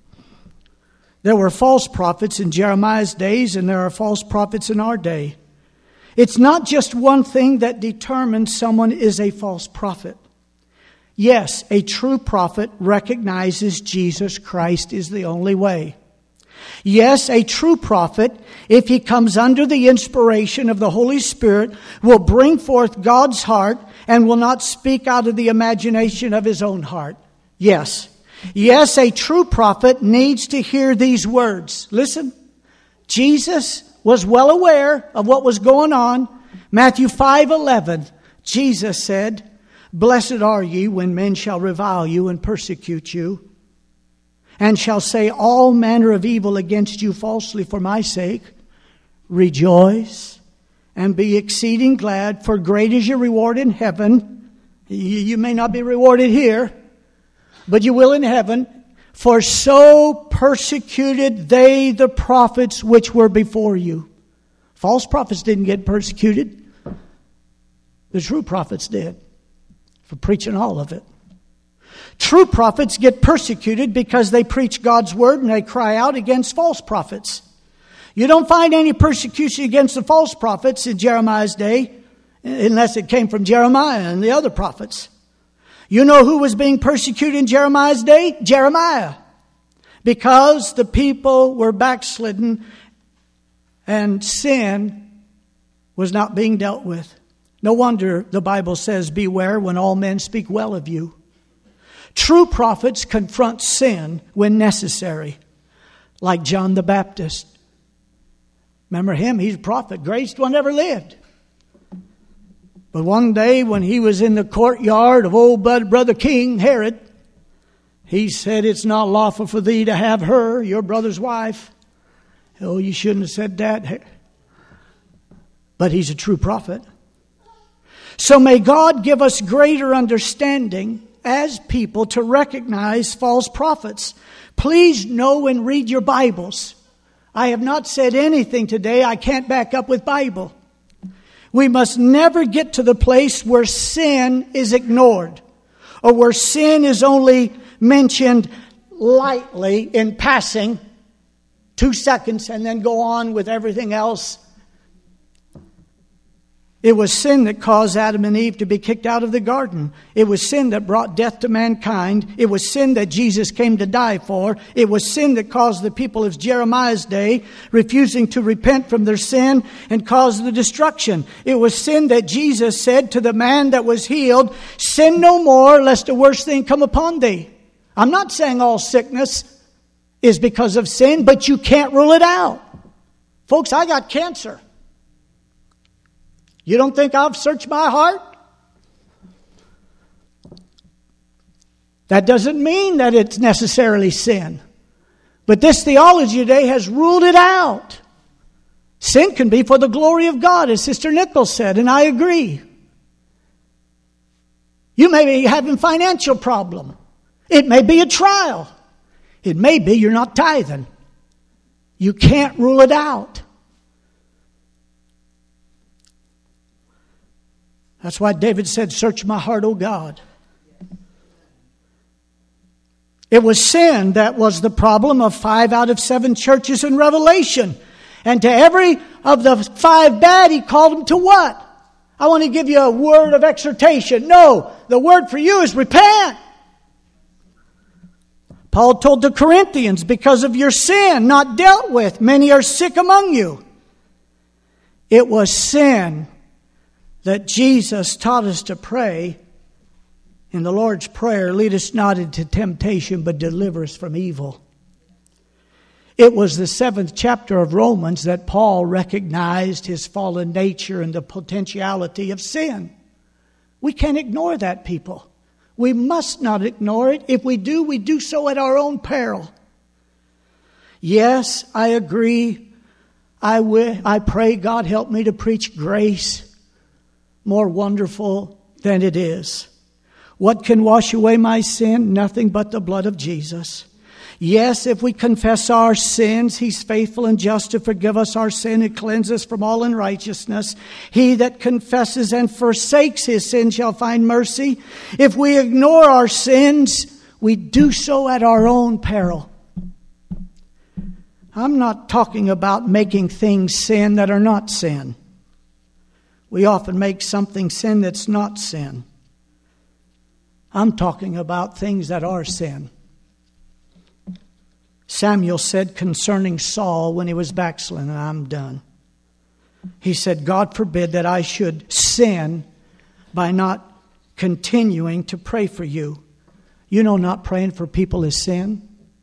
[SPEAKER 1] There were false prophets in Jeremiah's days, and there are false prophets in our day. It's not just one thing that determines someone is a false prophet. Yes, a true prophet recognizes Jesus Christ is the only way. Yes, a true prophet, if he comes under the inspiration of the Holy Spirit, will bring forth God's heart and will not speak out of the imagination of his own heart. Yes. Yes, a true prophet needs to hear these words. Listen, Jesus was well aware of what was going on. Matthew five eleven, Jesus said, "Blessed are ye when men shall revile you and persecute you, and shall say all manner of evil against you falsely for my sake. Rejoice and be exceeding glad, for great is your reward in heaven." You may not be rewarded here, but you will in heaven. "For so persecuted they the prophets which were before you." False prophets didn't get persecuted. The true prophets did, for preaching all of it. True prophets get persecuted because they preach God's word and they cry out against false prophets. You don't find any persecution against the false prophets in Jeremiah's day, unless it came from Jeremiah and the other prophets. You know who was being persecuted in Jeremiah's day? Jeremiah. Because the people were backslidden and sin was not being dealt with. No wonder the Bible says, "Beware when all men speak well of you." True prophets confront sin when necessary, like John the Baptist. Remember him? He's a prophet, greatest one ever lived. But one day when he was in the courtyard of old brother King Herod, he said, "It's not lawful for thee to have her, your brother's wife." Oh, you shouldn't have said that. But he's a true prophet. So may God give us greater understanding as people to recognize false prophets. Please know and read your Bibles. I have not said anything today I can't back up with Bible. We must never get to the place where sin is ignored, or where sin is only mentioned lightly in passing, two seconds, and then go on with everything else. It was sin that caused Adam and Eve to be kicked out of the garden. It was sin that brought death to mankind. It was sin that Jesus came to die for. It was sin that caused the people of Jeremiah's day refusing to repent from their sin and caused the destruction. It was sin that Jesus said to the man that was healed, "Sin no more, lest a worse thing come upon thee." I'm not saying all sickness is because of sin, but you can't rule it out. Folks, I got cancer. You don't think I've searched my heart? That doesn't mean that it's necessarily sin. But this theology today has ruled it out. Sin can be for the glory of God, as Sister Nichols said, and I agree. You may be having a financial problem. It may be a trial. It may be you're not tithing. You can't rule it out. That's why David said, "Search my heart, O God." It was sin that was the problem of five out of seven churches in Revelation. And to every of the five bad, he called them to what? I want to give you a word of exhortation. No, the word for you is repent. Paul told the Corinthians, because of your sin not dealt with, many are sick among you. It was sin that Jesus taught us to pray in the Lord's Prayer, "Lead us not into temptation, but deliver us from evil." It was the seventh chapter of Romans that Paul recognized his fallen nature and the potentiality of sin. We can't ignore that, people. We must not ignore it. If we do, we do so at our own peril. Yes, I agree. I, w- I pray God help me to preach grace more wonderful than it is. What can wash away my sin? Nothing but the blood of Jesus. Yes, if we confess our sins, He's faithful and just to forgive us our sin and cleanse us from all unrighteousness. He that confesses and forsakes his sin shall find mercy. If we ignore our sins, we do so at our own peril. I'm not talking about making things sin that are not sin. We often make something sin that's not sin. I'm talking about things that are sin. Samuel said concerning Saul when he was backsliding, I'm done. He said, God forbid that I should sin by not continuing to pray for you. You know, not praying for people is sin.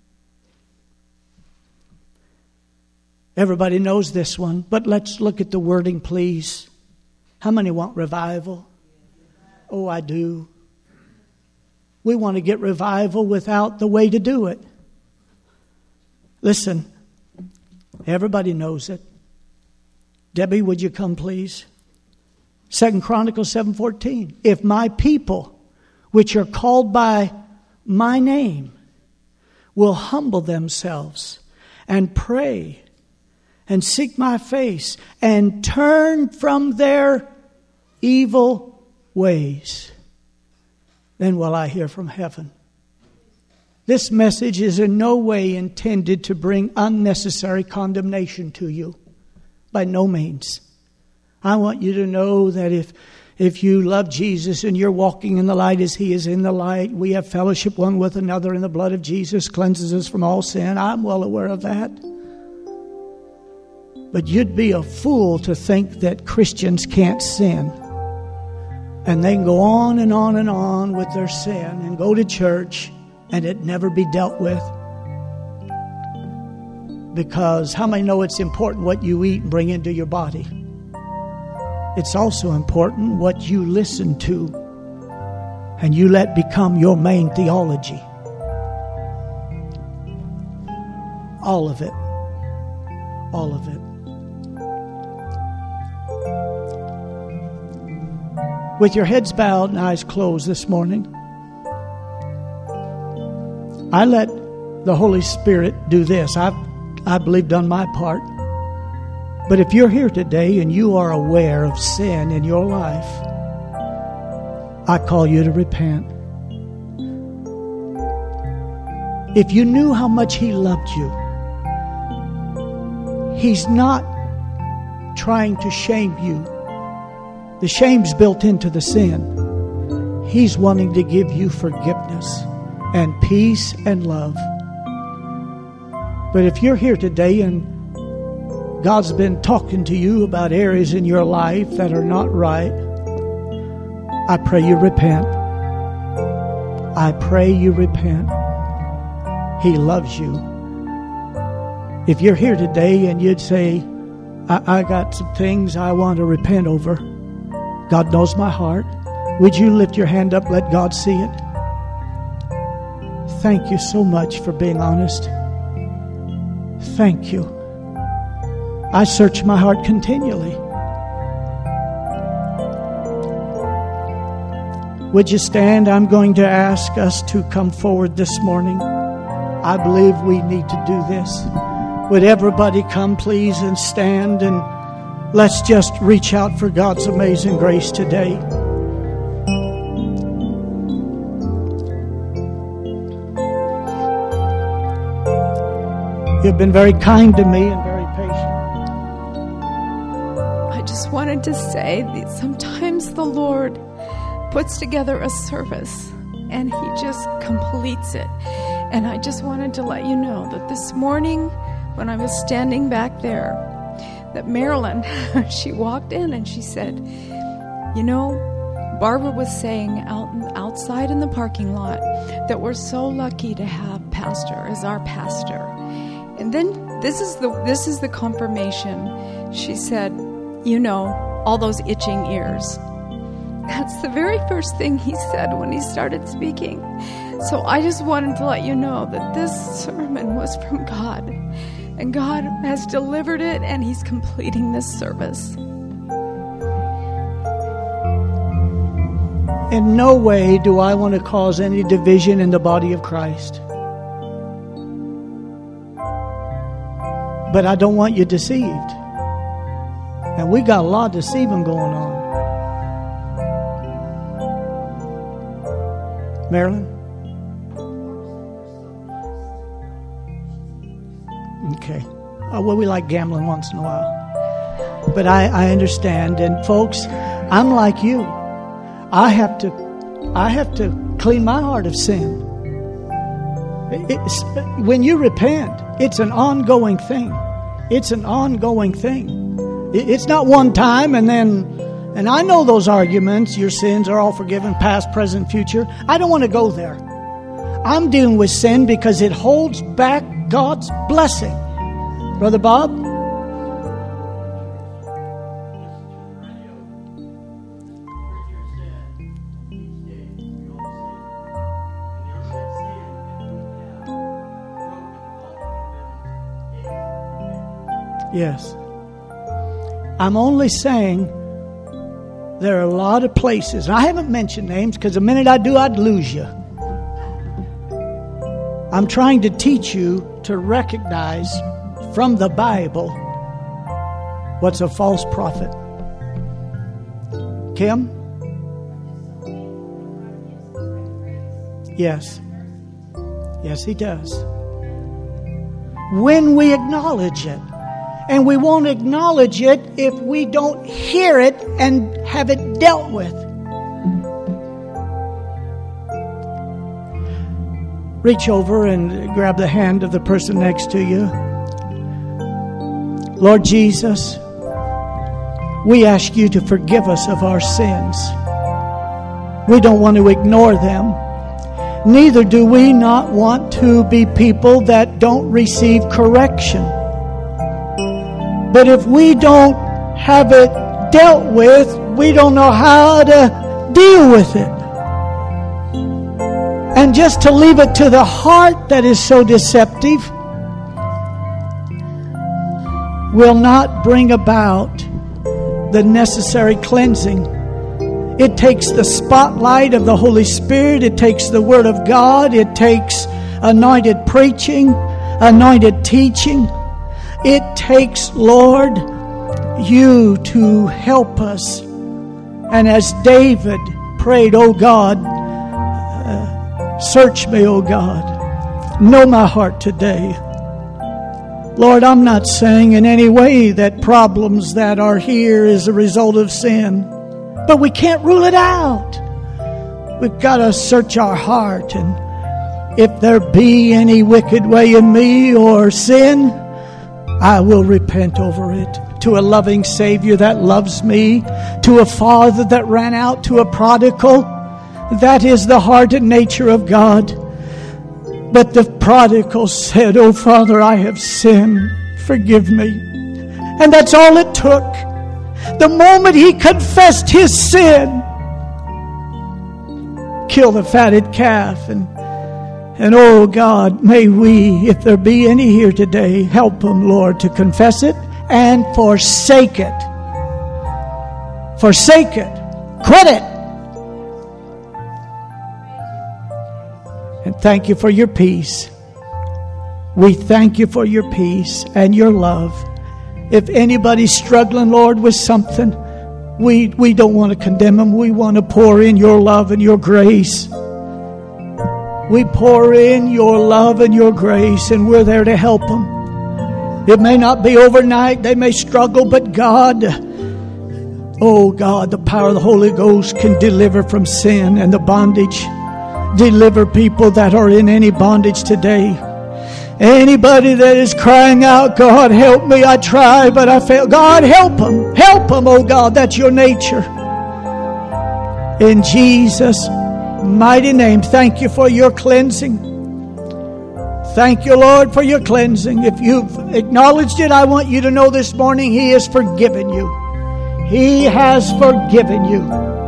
[SPEAKER 1] Everybody knows this one, but let's look at the wording, please. How many want revival? Oh, I do. We want to get revival without the way to do it. Listen, everybody knows it. Debbie, would you come, please? Second Chronicles seven fourteen. If my people, which are called by my name, will humble themselves and pray and seek my face and turn from their evil ways, then will I hear from heaven. This message is in no way intended to bring unnecessary condemnation to you. By no means. I want you to know that if, if you love Jesus and you're walking in the light as He is in the light, we have fellowship one with another, and the blood of Jesus cleanses us from all sin. I'm well aware of that. But you'd be a fool to think that Christians can't sin. And they can go on and on and on with their sin and go to church and it never be dealt with. Because how many know it's important what you eat and bring into your body? It's also important what you listen to and you let become your main theology. All of it. All of it. With your heads bowed and eyes closed this morning, I let the Holy Spirit do this. I've, I believe, done my part. But if you're here today and you are aware of sin in your life, I call you to repent. If you knew how much He loved you, He's not trying to shame you. The shame's built into the sin. He's wanting to give you forgiveness and peace and love. But if you're here today and God's been talking to you about areas in your life that are not right, I pray you repent. I pray you repent. He loves you. If you're here today and you'd say, I, I got some things I want to repent over. God knows my heart. Would you lift your hand up, let God see it? Thank you so much for being honest. Thank you. I search my heart continually. Would you stand? I'm going to ask us to come forward this morning. I believe we need to do this. Would everybody come, please, and stand, and let's just reach out for God's amazing grace today. You've been very kind to me and very patient.
[SPEAKER 4] I just wanted to say that sometimes the Lord puts together a service and He just completes it. And I just wanted to let you know that this morning when I was standing back there, that Marilyn, she walked in and she said, you know, Barbara was saying out outside in the parking lot that we're so lucky to have Pastor as our pastor. And then this is the this is the confirmation. She said, you know, all those itching ears. That's the very first thing he said when he started speaking. So I just wanted to let you know that this sermon was from God. And God has delivered it, and He's completing this service.
[SPEAKER 1] In no way do I want to cause any division in the body of Christ. But I don't want you deceived. And we got a lot of deceiving going on. Marilyn? Okay. Uh, well, we like gambling once in a while. But I, I understand. And folks, I'm like you. I have to, I have to clean my heart of sin. It's, when you repent, it's an ongoing thing. It's an ongoing thing. It's not one time and then, and I know those arguments, your sins are all forgiven, past, present, future. I don't want to go there. I'm dealing with sin because it holds back God's blessing. Brother Bob? Yes. I'm only saying there are a lot of places. I haven't mentioned names because the minute I do, I'd lose you. I'm trying to teach you to recognize from the Bible what's a false prophet. Kim? Yes. Yes, he does. When we acknowledge it. And we won't acknowledge it if we don't hear it and have it dealt with. Reach over and grab the hand of the person next to you. Lord Jesus, we ask you to forgive us of our sins. We don't want to ignore them. Neither do we not want to be people that don't receive correction. But if we don't have it dealt with, we don't know how to deal with it. And just to leave it to the heart that is so deceptive will not bring about the necessary cleansing. It takes the spotlight of the Holy Spirit. It takes the Word of God. It takes anointed preaching, anointed teaching. It takes, Lord, you to help us. And as David prayed, oh God, uh, search me, oh God. Know my heart today. Lord, I'm not saying in any way that problems that are here is a result of sin. But we can't rule it out. We've got to search our heart. And if there be any wicked way in me or sin, I will repent over it. To a loving Savior that loves me, to a Father that ran out to a prodigal. That is the heart and nature of God. But the prodigal said, oh Father, I have sinned. Forgive me. And that's all it took. The moment he confessed his sin, kill the fatted calf. And And oh God, may we, if there be any here today, help them, Lord, to confess it and forsake it. Forsake it. Quit it. And thank you for your peace. We thank you for your peace and your love. If anybody's struggling, Lord, with something, we, we don't want to condemn them. We want to pour in your love and your grace. We pour in your love and your grace, and we're there to help them. It may not be overnight. They may struggle, but God, oh God, the power of the Holy Ghost can deliver from sin and the bondage. Deliver people that are in any bondage today. Anybody that is crying out, God, help me. I try, but I fail. God, help them. Help them, oh God. That's your nature. In Jesus' mighty name, thank you for your cleansing. Thank you, Lord, for your cleansing. If you've acknowledged it, I want you to know this morning He has forgiven you. He has forgiven you.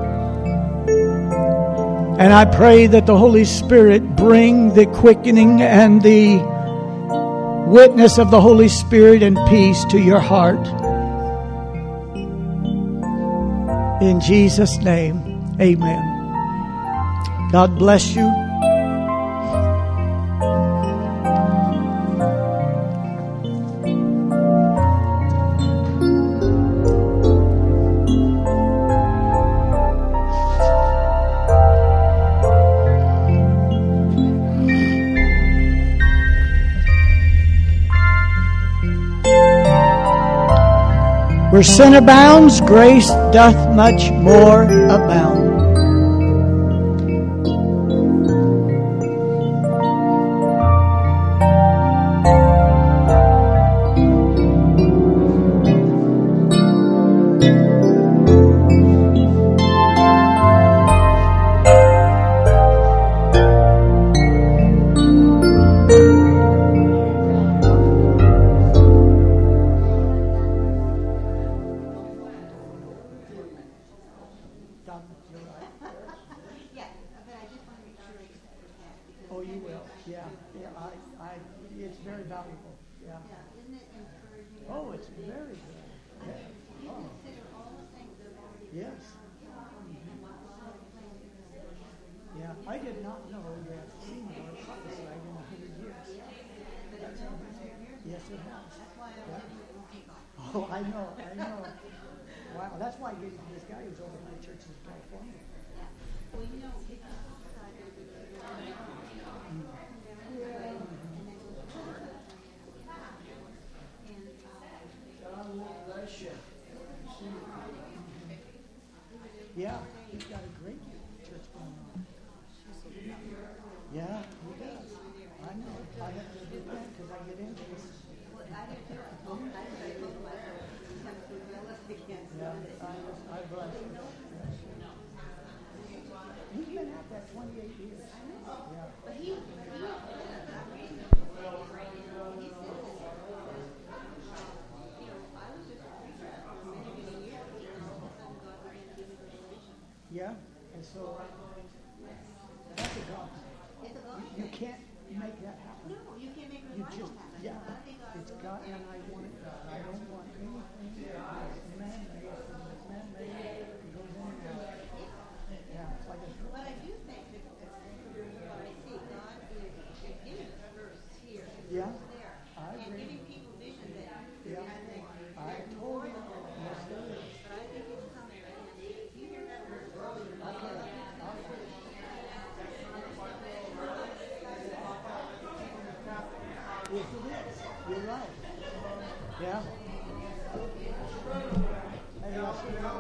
[SPEAKER 1] And I pray that the Holy Spirit bring the quickening and the witness of the Holy Spirit and peace to your heart. In Jesus' name, amen. God bless you. Where sin abounds, grace doth much more abound. Oh, I know, I know. Wow, that's why this guy who's over my church in California.
[SPEAKER 2] Well, you know, it's
[SPEAKER 1] Yeah, he's got a great church going on. Yeah, he does. I know. I have to do that because I get into this. Yeah, I, I bless him. He's been at that twenty-eight years. Yeah.
[SPEAKER 2] But he,
[SPEAKER 1] Yeah, and so that's a God.
[SPEAKER 2] it's a God.
[SPEAKER 1] You can't make that happen.
[SPEAKER 2] No, you can't make
[SPEAKER 1] You
[SPEAKER 2] revival
[SPEAKER 1] just,
[SPEAKER 2] happen.
[SPEAKER 1] yeah, it's God, and I want it God. I don't want anything that's man-made, that's man-made, that goes in and out. Yeah, it's like a,
[SPEAKER 2] But I do think that what I see, God is giving us first here,
[SPEAKER 1] yeah,
[SPEAKER 2] there,
[SPEAKER 1] I
[SPEAKER 2] and
[SPEAKER 1] agree.
[SPEAKER 2] giving people vision that
[SPEAKER 1] Yeah,
[SPEAKER 2] I think
[SPEAKER 1] I totally, yes, there is.
[SPEAKER 2] but I think it's coming. And if you hear that word early,
[SPEAKER 1] Okay, okay. Yes, it is. You're right. Yeah. Hey, I'll see you.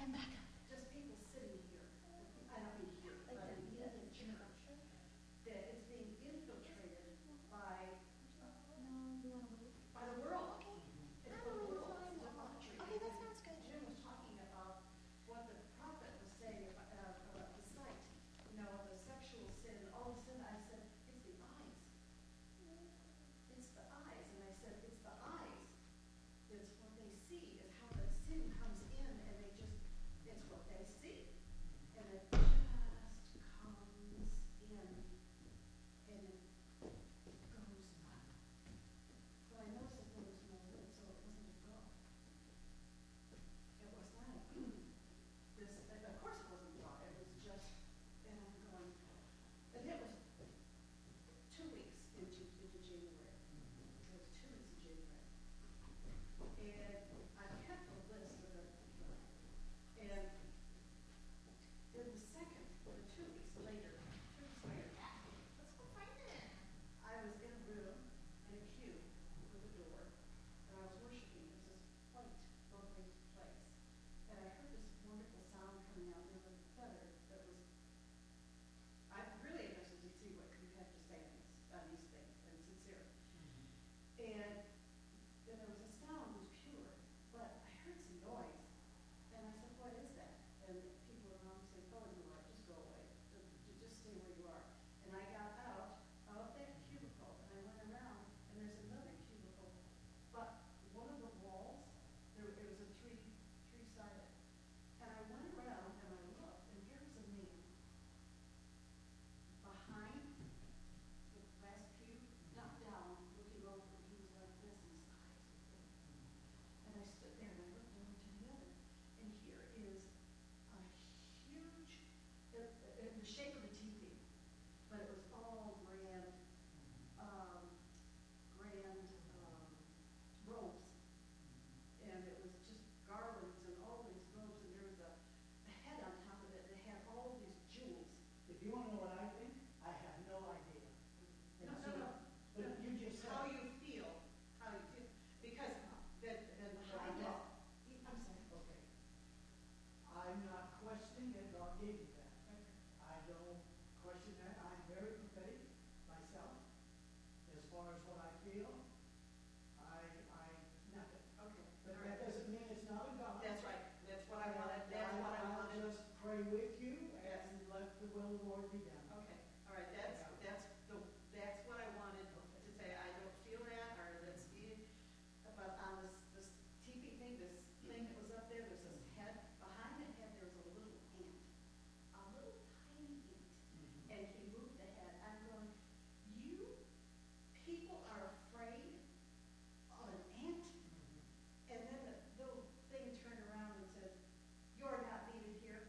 [SPEAKER 5] And back up. Just people sitting here. I don't mean here, but in the church. That is being infiltrated by, by the world. It's the world. It's debauchery.
[SPEAKER 2] Okay, that sounds good.
[SPEAKER 5] Jim was talking about what the prophet was saying about, uh, about the sight. You know, the sexual sin. All of a sudden I said, it's the eyes. It's the eyes. And I said, it's the eyes. It's what they see, is how the sin comes in, and they just, it's what they see. And it just comes in, and it goes up. Well, I noticed that there was no lid, so it wasn't a go. It was not this, of course it wasn't a go, it was just, and I'm going, and it was two weeks into, into January. It was two weeks in January. And I kept a list of it. And then the second, or two weeks later, two weeks later,
[SPEAKER 2] Let's go find it.
[SPEAKER 5] I was in a room, in a queue, with a door, and I was worshiping. It was this white, lovely place. And I heard this wonderful sound coming out. There was a feather that was, I'm really interested to see what you have to say on these, on these things, and sincere. And then there was a sound, it was pure, but I heard some noise. And I said, what is that? And people around me said, go where you are, just go away, just, just stay where you are. And I got out of that cubicle, and I went around, and there's another cubicle, but one of the walls, there, it was a three, three-sided. And I went around, and I looked, and here was a man behind the last pew, ducked down, looking over, and he was like this, and his eyes were big. And I stood there, and I looked over to the other, and here is a huge, it, it, the shape of a teepee, but it was all grand, um, grand um, robes. And it was just garlands and all these robes, and there was a, a head on top of it that had all these jewels.
[SPEAKER 1] If you want to know what I think, I have no idea.
[SPEAKER 5] No,
[SPEAKER 1] And
[SPEAKER 5] no,
[SPEAKER 1] so-
[SPEAKER 5] no.
[SPEAKER 1] But you just said.
[SPEAKER 5] How you feel, how you feel, because then, then behind it, I'm sorry.
[SPEAKER 1] Okay. I'm not questioning that God gave you that. I don't question that. I'm very prophetic myself. As far as what I feel, I, I, nothing.
[SPEAKER 5] Okay.
[SPEAKER 1] But
[SPEAKER 5] All
[SPEAKER 1] that
[SPEAKER 5] right.
[SPEAKER 1] doesn't mean it's not a God.
[SPEAKER 5] That's right. That's what I wanted. That's what I
[SPEAKER 1] I'll
[SPEAKER 5] wanted.
[SPEAKER 1] just pray with you
[SPEAKER 5] Yes.
[SPEAKER 1] and let the will of the Lord be done.
[SPEAKER 5] Okay. All right. That's that's the that's what I wanted to say. I don't feel that, or that's the. But on this this T V thing, this thing that was up there, there's this head. Behind the head, there was a little ant, a little tiny ant,
[SPEAKER 1] Mm-hmm.
[SPEAKER 5] and he moved the head. I'm going, you people are afraid of an ant?
[SPEAKER 1] Mm-hmm.
[SPEAKER 5] And then the little thing turned around and said, you're not needed here.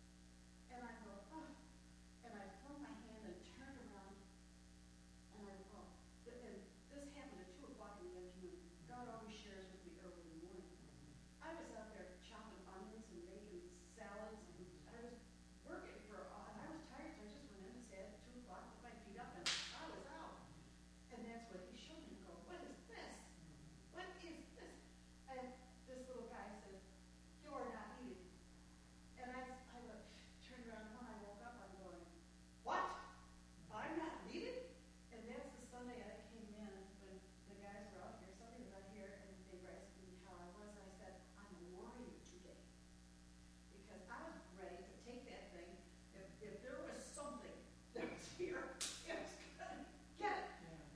[SPEAKER 5] And I go, oh. And I flung my hand and turned around. And I go, oh. And this happened at two o'clock in the afternoon. God always shares with me early in the morning. I was out there chopping onions and making salads. And I was working for, and I was tired, so I just went in and sat at two o'clock, put my feet up, and I was out. And that's what he showed me. I go, what is this? What is this? And this little guy says, you're not needed. And I, I went, turned around, and when I woke up, I'm going, what? I'm not needed? And that's the Sunday I came in when the guys were out here, somebody was out here, and they asked me how I was, and I said, I'm a warrior today. Because I was ready to take that thing. If, if there was something that was here, it was going to get it.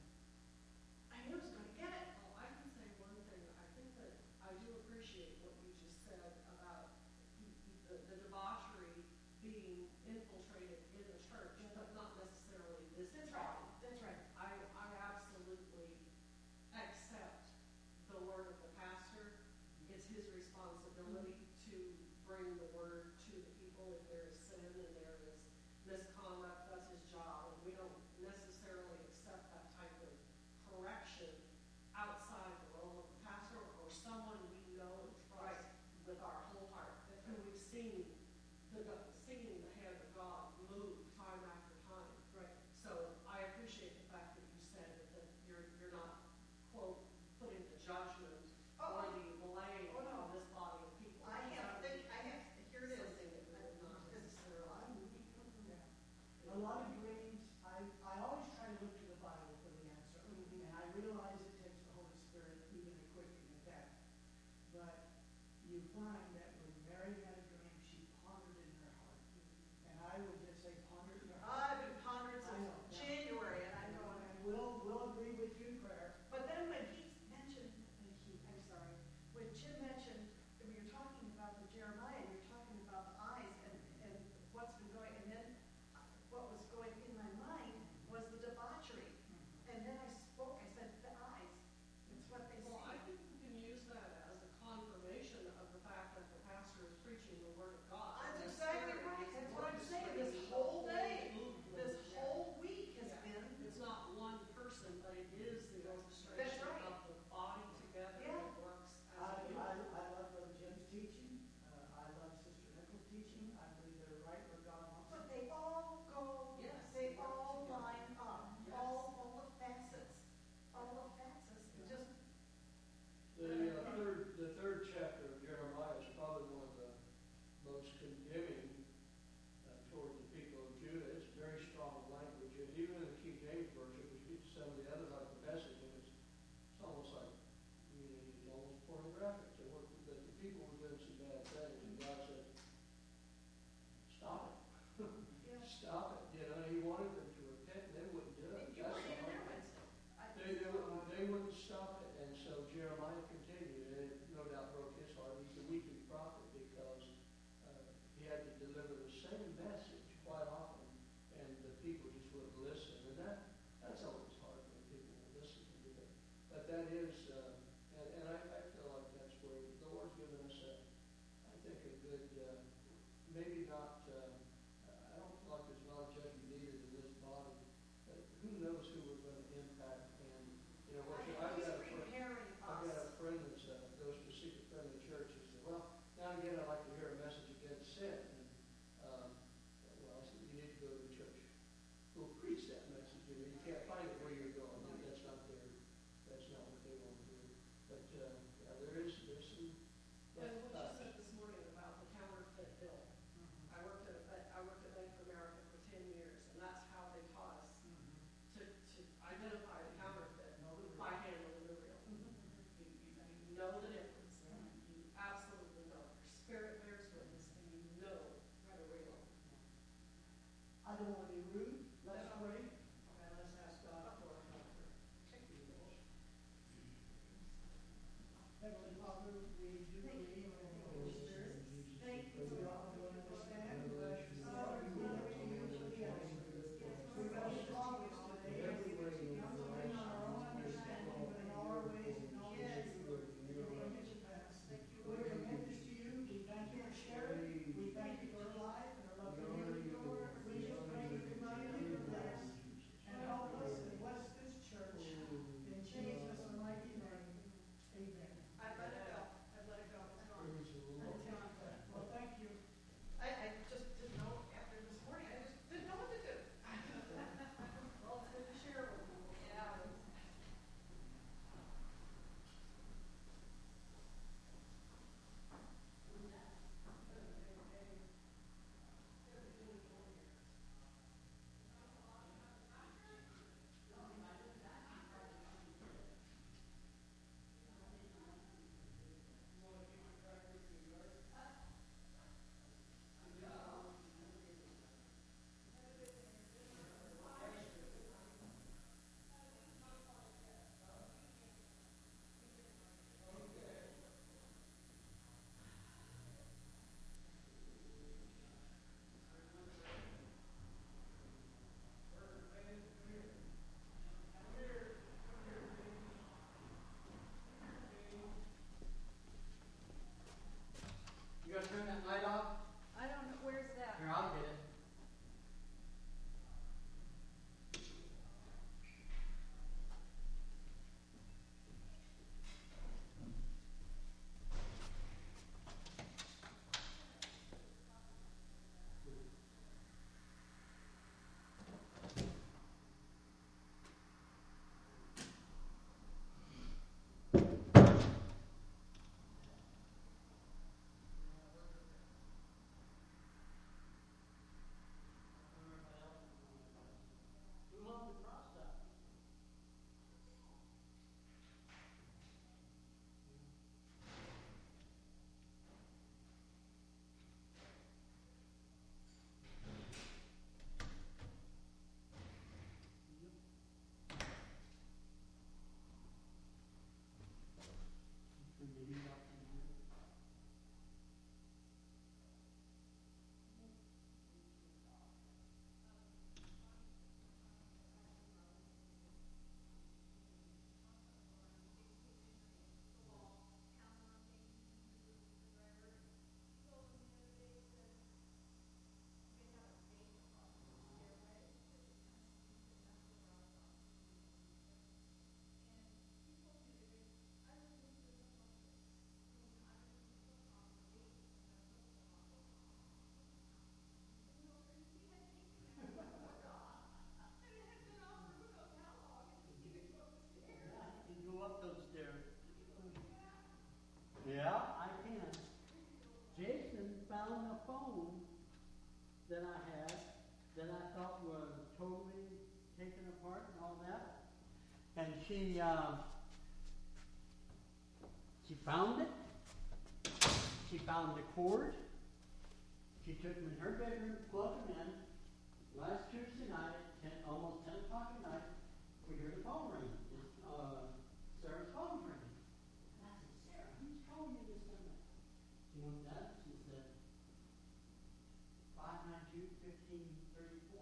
[SPEAKER 1] Yeah.
[SPEAKER 5] I knew it was going to get it.
[SPEAKER 6] Well, I can say one thing. I think that I do appreciate what you just said about the, the debauchery being infiltrated in the church, but not necessarily this
[SPEAKER 5] That's
[SPEAKER 6] body.
[SPEAKER 5] right. That's right.
[SPEAKER 6] I, I absolutely accept the word of the pastor. It's his responsibility to bring the word to the people if there is sin and there is misconduct. That's his job. And we don't necessarily accept that type of correction outside the role of the pastor or someone we know and trust with our whole heart. Who we've seen the singing the hand of God move time after time.
[SPEAKER 5] Right.
[SPEAKER 6] So I appreciate the fact that you said that, that you're you're not, quote, putting the judgment
[SPEAKER 5] Oh,
[SPEAKER 6] or the blame
[SPEAKER 5] oh, no.
[SPEAKER 6] on this body of people.
[SPEAKER 5] I have, think, I have,
[SPEAKER 1] find that when Mary had a dream, she pondered in her heart. And I would just say pondered in her heart.
[SPEAKER 5] I've been pondering
[SPEAKER 1] I know,
[SPEAKER 5] since
[SPEAKER 1] yeah.
[SPEAKER 5] January, and I'm going,
[SPEAKER 1] And we'll, we'll agree with you in prayer.
[SPEAKER 5] but then when he mentioned, and he, I'm sorry, when Jim mentioned, when you're talking about the Jeremiah, you're talking about the eyes and, and what's been going, and then what was going in my mind was the debauchery. And then I spoke, I said, the eyes, it's what they
[SPEAKER 6] Well, I
[SPEAKER 5] see.
[SPEAKER 6] think we can use that as a confirmation of the fact that the pastor is preaching the word of God.
[SPEAKER 5] That's exactly right, that's what I'm saying, this whole day, this whole week has
[SPEAKER 6] Yeah.
[SPEAKER 5] been,
[SPEAKER 6] It's not one person, but it is the orchestration
[SPEAKER 5] That's right.
[SPEAKER 6] of the body together
[SPEAKER 5] Yeah.
[SPEAKER 6] that works
[SPEAKER 1] I,
[SPEAKER 6] as a
[SPEAKER 1] I,
[SPEAKER 6] unit.
[SPEAKER 1] I love Brother Jim's teaching. Uh, I love Sister Nichols' teaching. I believe they're right where God wants them.
[SPEAKER 5] but they all go,
[SPEAKER 6] Yes,
[SPEAKER 5] they
[SPEAKER 6] they work
[SPEAKER 5] all
[SPEAKER 6] together.
[SPEAKER 5] line up,
[SPEAKER 6] Yes.
[SPEAKER 5] all, all the facets, all the facets, it just,
[SPEAKER 7] The uh, third, the third chapter of Jeremiah is probably one of the most condemning uh, toward the people of Judah. It's very strong language, and even in the King James version, which gets some of the other like the message, and it's, it's almost like, you know, it's almost pornographic. So what, that the people were doing some bad things, and God said, "Stop it,
[SPEAKER 5] yeah.
[SPEAKER 7] stop it." You know, and He wanted them to repent, and they wouldn't do it.
[SPEAKER 5] You
[SPEAKER 7] That's
[SPEAKER 5] weren't
[SPEAKER 7] the
[SPEAKER 5] even
[SPEAKER 7] hard
[SPEAKER 5] there
[SPEAKER 7] thing.
[SPEAKER 5] Wednesday. I-
[SPEAKER 7] They, they, wouldn't, they wouldn't stop it, and so Jeremiah continued, and it no doubt broke his heart. He's a weeping prophet because uh, he had to deliver the same message quite often, and the people just wouldn't listen. And that that's always hard when people won't listen to you. But, but that is, uh, and, and I, I feel like that's where the Lord's given us, a, I think, a good, uh, maybe not, uh, I don't feel like there's a lot of judgment needed in this body, but who knows who we're going to impact. And you know, what you, I've
[SPEAKER 5] He's
[SPEAKER 7] got a friend,
[SPEAKER 5] preparing
[SPEAKER 7] I've got a
[SPEAKER 5] us.
[SPEAKER 7] friend that uh, goes to a secret friend of the church. He said, "Well, now and again, I like to hear a message against sin." And um, well, I said, "You need to go to the church who will preach that message. You know, you can't find it where you're going. That's not their, that's not what they want to do." But uh, yeah, there is there's some.
[SPEAKER 6] And what you
[SPEAKER 7] uh,
[SPEAKER 6] said this morning about the counterfeit bill. I work
[SPEAKER 8] phone that I had that I thought was totally taken apart and all that. And she, uh, she found it. She found the cord. She took them in her bedroom, plugged them in. Last Tuesday night at ten, almost ten o'clock at night, we heard the phone ring. Uh, Sarah's phone ring. And I said, Sarah, who's calling you this number? She looked at it. She said, five nine two, fifteen thirty-four.